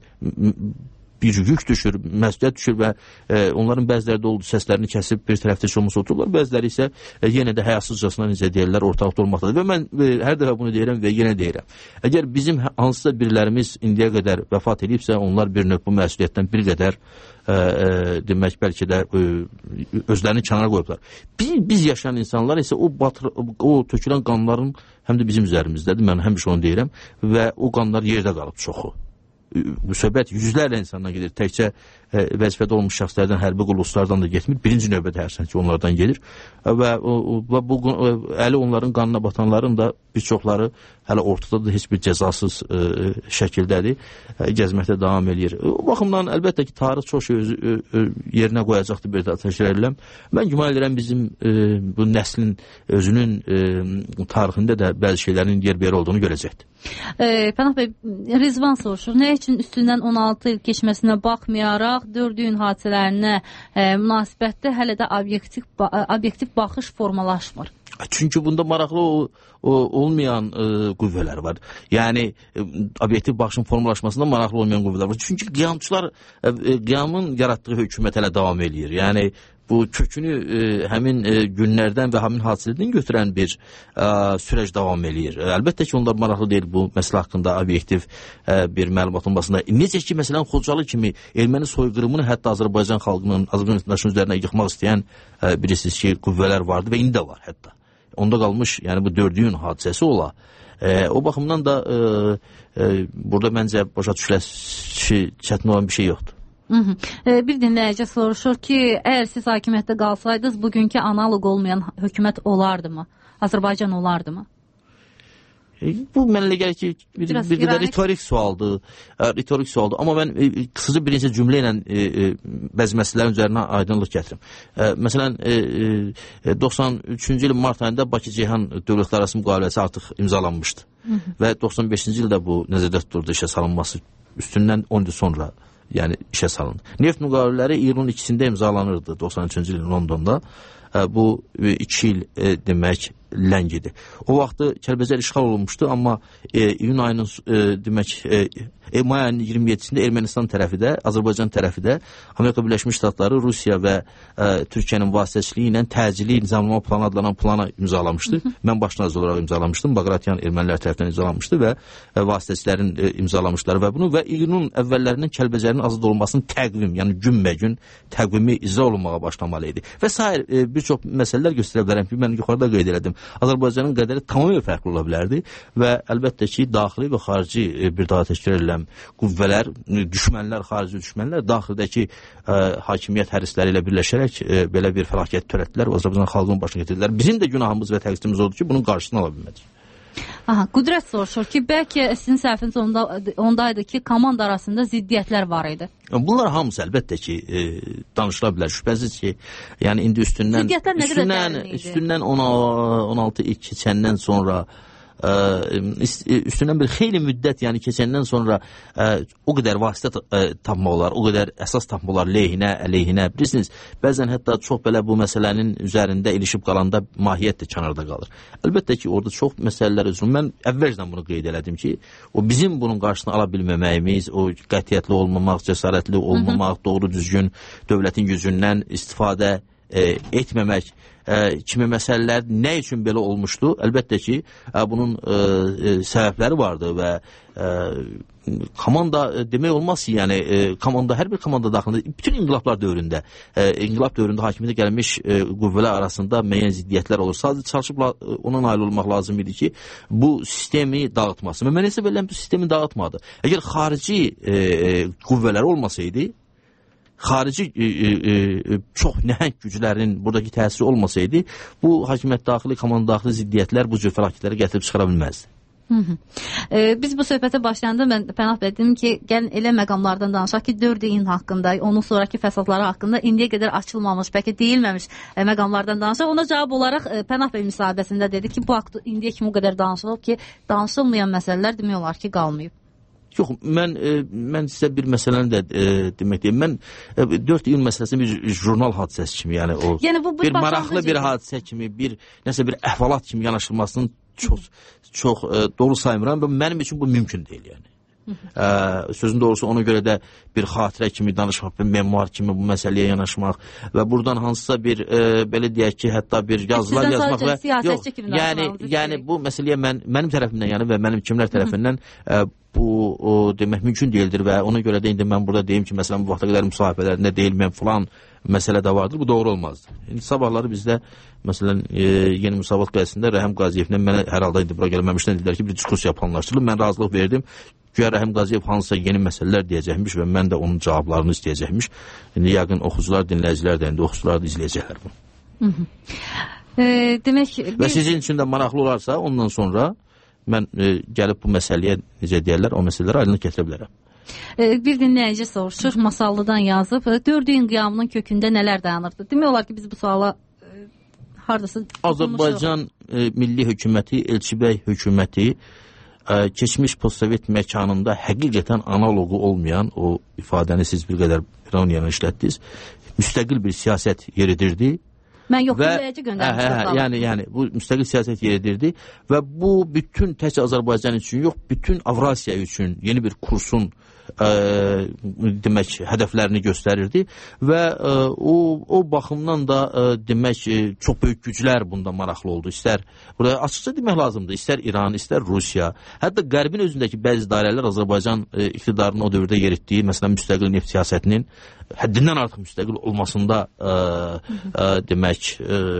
bir yük düşür, məsuliyyət düşür və onların bəziləri də oldu səslərini kəsib bir tərəfdə olmuş otururlar, bəziləri isə yenə də həyasızcasına necə deyirlər, ortalıqda olmaqdadır və mən hər dəfə bunu deyirəm və yenə deyirəm. Əgər bizim hansısa birilərimiz indiyə qədər vəfat edibsə, onlar bir növ bu məsuliyyətdən bir qədər demək bəlkə də özlərini kənara qoyublar. Biz yaşayan insanlar isə o tökülən qanların həm də bizim üzərimizdədir, mən həmişə onu deyirəm və o qanlar yerdə qalıb çoxu. Bu söhbət yüzlərlə insandan gedir. Təkcə vəzifədə olmuş şəxslərdən, hərbi qulluslardan da getmir. Birinci növbədə hərsən ki, onlardan gedir. Və bu əli onların qanına batanların da bir çoxları hələ ortada da heç bir cəzasız şəkildədir. Gəzməkdə davam edir. O baxımdan əlbəttə ki, tarix çox şey yerinə qoyacaqdır bir daha təşkil edirəm. Mən güman edirəm bizim bu nəslin özünün tarixində də bəzi şeylərin yer bir olduğunu görəcəkdir. Pənah bəy, Rizvan soruşur, nə üçün üstündən 16 il keçməsinə baxmayaraq 4 iyun hadisələrinə münasibətdə hələ də obyektiv baxış formalaşmır? Çünki bunda maraqlı olmayan qüvvələr var. Yəni, obyektiv baxışın formalaşmasında maraqlı olmayan qüvvələr var. Çünki qiyamçılar, qiyamın yaratdığı hökumət hələ davam edir. Yəni, bu kökünü həmin günlərdən və həmin hadisələrdən götürən bir süreç davam edir. Əlbəttə ki, onlar maraqlı deyil bu məsələ haqqında obyektiv bir məlumat olmasında. Necə ki, məsələn, Xocalı kimi erməni soyqırımını hətta Azərbaycan xalqının, Azərbaycan vətəndaşının üzərinə yıxmaq istəyən bilirsiniz ki, qüvvələr vardı və indi də var hətta. Onda qalmış, yəni bu 4 iyun hadisəsi ola. O baxımdan da burada məncə başa düşüləsi çətin olan bir şey yoxdur. Bir dinləyici soruşur ki, əgər siz hakimiyyətdə qalsaydınız, bugünkü analoq olmayan hökumət olardı mı? Azərbaycan olardı mı? Bu mənlə gəlir ki, bir qədər ritorik sualdır. Amma mən qısaca bir neçə cümlə ilə bəzi məsələlərin üzərinə aydınlıq gətirim. Məsələn, 93-cü ilin mart ayında Bakı-Ceyhan dövlətlərarası müqaviləsi artıq imzalanmışdı. Və 95-ci ildə bu nəzərdə tutuldu işə salınması üstündən 10 il sonra yəni işə salındı. Neft müqavilələri iyunun 2-sində imzalanırdı 93-cü ilin Londonda. Bu 2 il demək ləngidir. O vaxtı Kəlbəcər işğal olunmuşdu, amma iyun ayının demək may ayının 27-sində Ermənistan tərəfi də, Azərbaycan tərəfi də Amerika Birləşmiş Ştatları, Rusiya və Türkiyənin vasitəçiliyi ilə təcili nizamlama planı adlanan plana imzalamışdı. Mən baş nazir olaraq imzalamışdım. Baqratyan ermənilər tərəfindən imzalamışdı və vasitəçilərin imzalamışlar və bunu və iyunun əvvəllərindən Kəlbəcərin azad olunmasının təqvim, yəni günbə-gün təqvimi icra olunmağa başlamalı idi. Və sair bir bir çox məsələlər göstərə bilərəm ki, mən yuxarıda qeyd elədim. Azərbaycanın qədəri tamamilə fərqli ola bilərdi və əlbəttə ki, daxili və xarici bir daha təkrar edirəm, qüvvələr, düşmənlər, xarici düşmənlər daxildəki hakimiyyət hərisləri ilə birləşərək belə bir fəlakət törətdilər, Azərbaycan xalqının başına getirdilər. Bizim də günahımız və təqsirimiz oldu ki, bunun qarşısını ala bilmədik. Aha, Qüdrət soruşur ki, bəlkə sizin səhviniz ondaydı ki, komanda arasında ziddiyyətlər var idi. Bunlar hamısı əlbəttə ki, danışıla bilər. Şübhəsiz ki, yəni indi üstündən 16 il keçəndən sonra üstündən bir xeyli müddət, yəni keçəndən sonra o qədər vasitə tapmaq olar, o qədər əsas tapmaq olar leyhinə, əleyhinə. Bilirsiniz, bəzən hətta çox belə bu məsələnin üzərində ilişib qalanda mahiyyət də kənarda qalır. Əlbəttə ki, orada çox məsələlər üzrə. Mən əvvəlcədən bunu qeyd elədim ki, o bizim bunun qarşısını ala bilməməyimiz, o qətiyyətli olmamaq, cəsarətli olmamaq, doğru düzgün dövlətin gücündən istifadə etməmək kimi məsələlər nə üçün belə olmuşdu? Əlbəttə ki, bunun səbəbləri vardı və komanda demək olmaz ki, yəni komanda, hər bir komanda daxilində, bütün inqilablar dövründə, inqilab dövründə hakimiyyətə gəlmiş qüvvələr arasında müəyyən ziddiyyətlər olur. Sadəcə çalışıb ona nail olmaq lazım idi ki, bu sistemi dağıtması. Mən hesab edirəm, bu sistemi dağıtmadı. Əgər xarici qüvvələr olmasaydı, xarici çox nəhəng güclərin buradakı təsiri olmasaydı, bu hakimiyyət daxili, komanda daxili ziddiyyətlər bu cür fəlakətləri gətirib çıxara bilməzdi. Biz bu söhbətə başlayanda mən Pənah bəy dedim ki, gəlin elə məqamlardan danışaq ki, 4 ilin haqqında, onun sonraki fəsadları haqqında indiyə qədər açılmamış, bəlkə deyilməmiş məqamlardan danışaq. Ona cavab olaraq Pənah bəy müsahibəsində dedi ki, bu haqda indiyə kimi o qədər danışılıb ki, danışılmayan məsələlər demək olar ki, qalmayıb. Yox, mən sizə bir məsələni də demək deyim. Mən 4 iyun məsələsini bir jurnal hadisəsi kimi, yəni o bir maraqlı bir hadisə kimi, nəsə bir əhvalat kimi yanaşılmasını çox doğru saymıram və mənim üçün bu mümkün deyil, yəni. Sözün doğrusu ona görə də bir xatirə kimi danışmaq, bir memuar kimi bu məsələyə yanaşmaq və buradan hansısa bir belə deyək ki, hətta bir yazılar yazmaq və yəni bu məsələyə mənim tərəfimdən yəni və mənim kimlər tərəfindən bu demək mümkün deyildir və ona görə də indi mən burada deyim ki, məsələn bu vaxta qədər müsahibələrində deyilməyən filan məsələ də vardır, bu doğru olmazdı. İndi sabahları bizdə məsələn yeni müsavat qəzəsində Rəhəm Qaziyevlə mənə hər halda indi bura gəlməmişdən dedilər ki, bir diskussiya planlaşdırılıb, mən razılıq verdim. Güya Rəhəm Qaziyev hansısa yeni məsələlər deyəcəkmiş və mən də onun cavablarını istəyəcəkmiş. İndi yəqin oxucular, dinləyicilər də indi oxucular da izləyəcəklər bunu. Demək və sizin üçün də maraqlı olarsa ondan sonra mən gəlib bu məsələyə necə deyərlər, o məsələləri aydınlıq gətirə bilərəm. Bir dinləyici soruşur, Masallıdan yazıb, 4 iyun qiyamının kökündə nələr dayanırdı? Demək olar ki, biz bu suala hardasa Azərbaycan Milli Hökuməti, Elçibəy hökuməti keçmiş postsovet məkanında həqiqətən analogu olmayan o ifadəni siz bir qədər ironiyanı işlətdiniz, müstəqil bir siyasət yeridirdi. Mən yox, dinləyici göndərmişəm. Yəni bu müstəqil siyasət yeridirdi və bu bütün tək Azərbaycan üçün yox, bütün Avrasiya üçün yeni bir kursun demək hədəflərini göstərirdi və o baxımdan da demək çox böyük güclər bunda maraqlı oldu. İstər burada açıqca demək lazımdır, istər İran, istər Rusiya, hətta Qərbin özündəki bəzi dairələr Azərbaycan iqtidarının o dövrdə yeritdiyi, məsələn müstəqil neft siyasətinin həddindən artıq müstəqil olmasında demək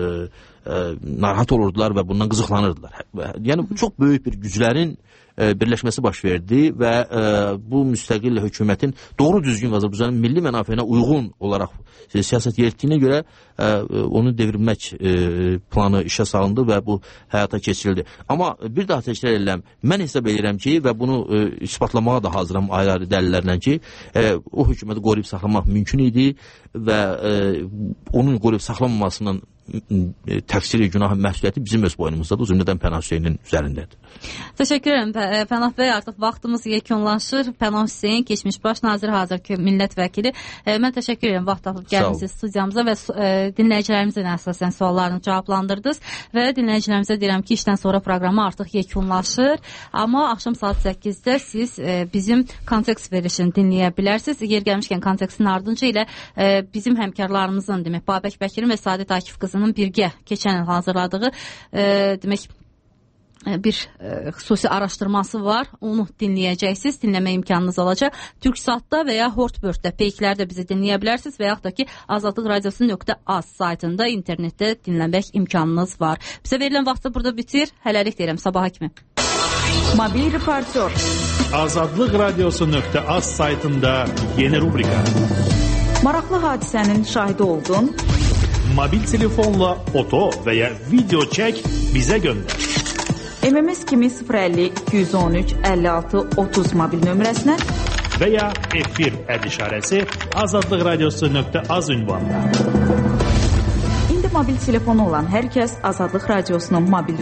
narahat olurdular və bundan qızıqlanırdılar. Yəni çox böyük bir güclərin birləşməsi baş verdi və bu müstəqil hökumətin doğru düzgün Azərbaycanın milli mənafeyinə uyğun olaraq siyasət yeritdiyinə görə onu devirmək planı işə salındı və bu həyata keçirildi. Amma bir daha təkrar edirəm, mən hesab edirəm ki və bunu isbatlamağa da hazıram ayrı-ayrı dəlillərlə ki, o hökuməti qoruyub saxlamaq mümkün idi və onun qoruyub saxlanmamasının təqsiri, günahı, məsuliyyəti bizim öz boynumuzdadır, o cümlədən Pənah Hüseynin üzərindədir. Təşəkkür edirəm Pənah bəy, artıq vaxtımız yekunlaşır. Pənah Hüseyn, keçmiş baş nazir, hazırki millət vəkili. Mən təşəkkür edirəm vaxt tapıb gəlmisiniz studiyamıza və dinləyicilərimizin əsasən suallarını cavablandırdınız və dinləyicilərimizə deyirəm ki, işdən sonra proqramı artıq yekunlaşır, amma axşam saat 8-də siz bizim kontekst verilişini dinləyə bilərsiniz. Yer gəlmişkən kontekstin ardınca ilə bizim həmkarlarımızın, demək, Babək Bəkirin və Sadət Akif qızının birgə keçən il hazırladığı demək bir xüsusi araşdırması var. Onu dinləyəcəksiniz, dinləmə imkanınız olacaq. Türksatda və ya Hortbörddə peyklərdə bizi dinləyə bilərsiniz və yaxud da ki azadlıqradiosu.az saytında internetdə dinləmək imkanınız var. Bizə verilən vaxtı burada bitir. Hələlik deyirəm, sabaha kimi. Mobil reportyor. Azadlıqradiosu.az saytında yeni rubrika. Maraqlı hadisənin şahidi oldun. Mobil telefonla foto və ya video çək, bizə göndər. MMS kimi 050 213 56 30 mobil nömrəsinə və ya F1 əd işarəsi azadlıqradiosu.az ünvanına. İndi mobil telefonu olan hər kəs Azadlıq Radiosunun mobil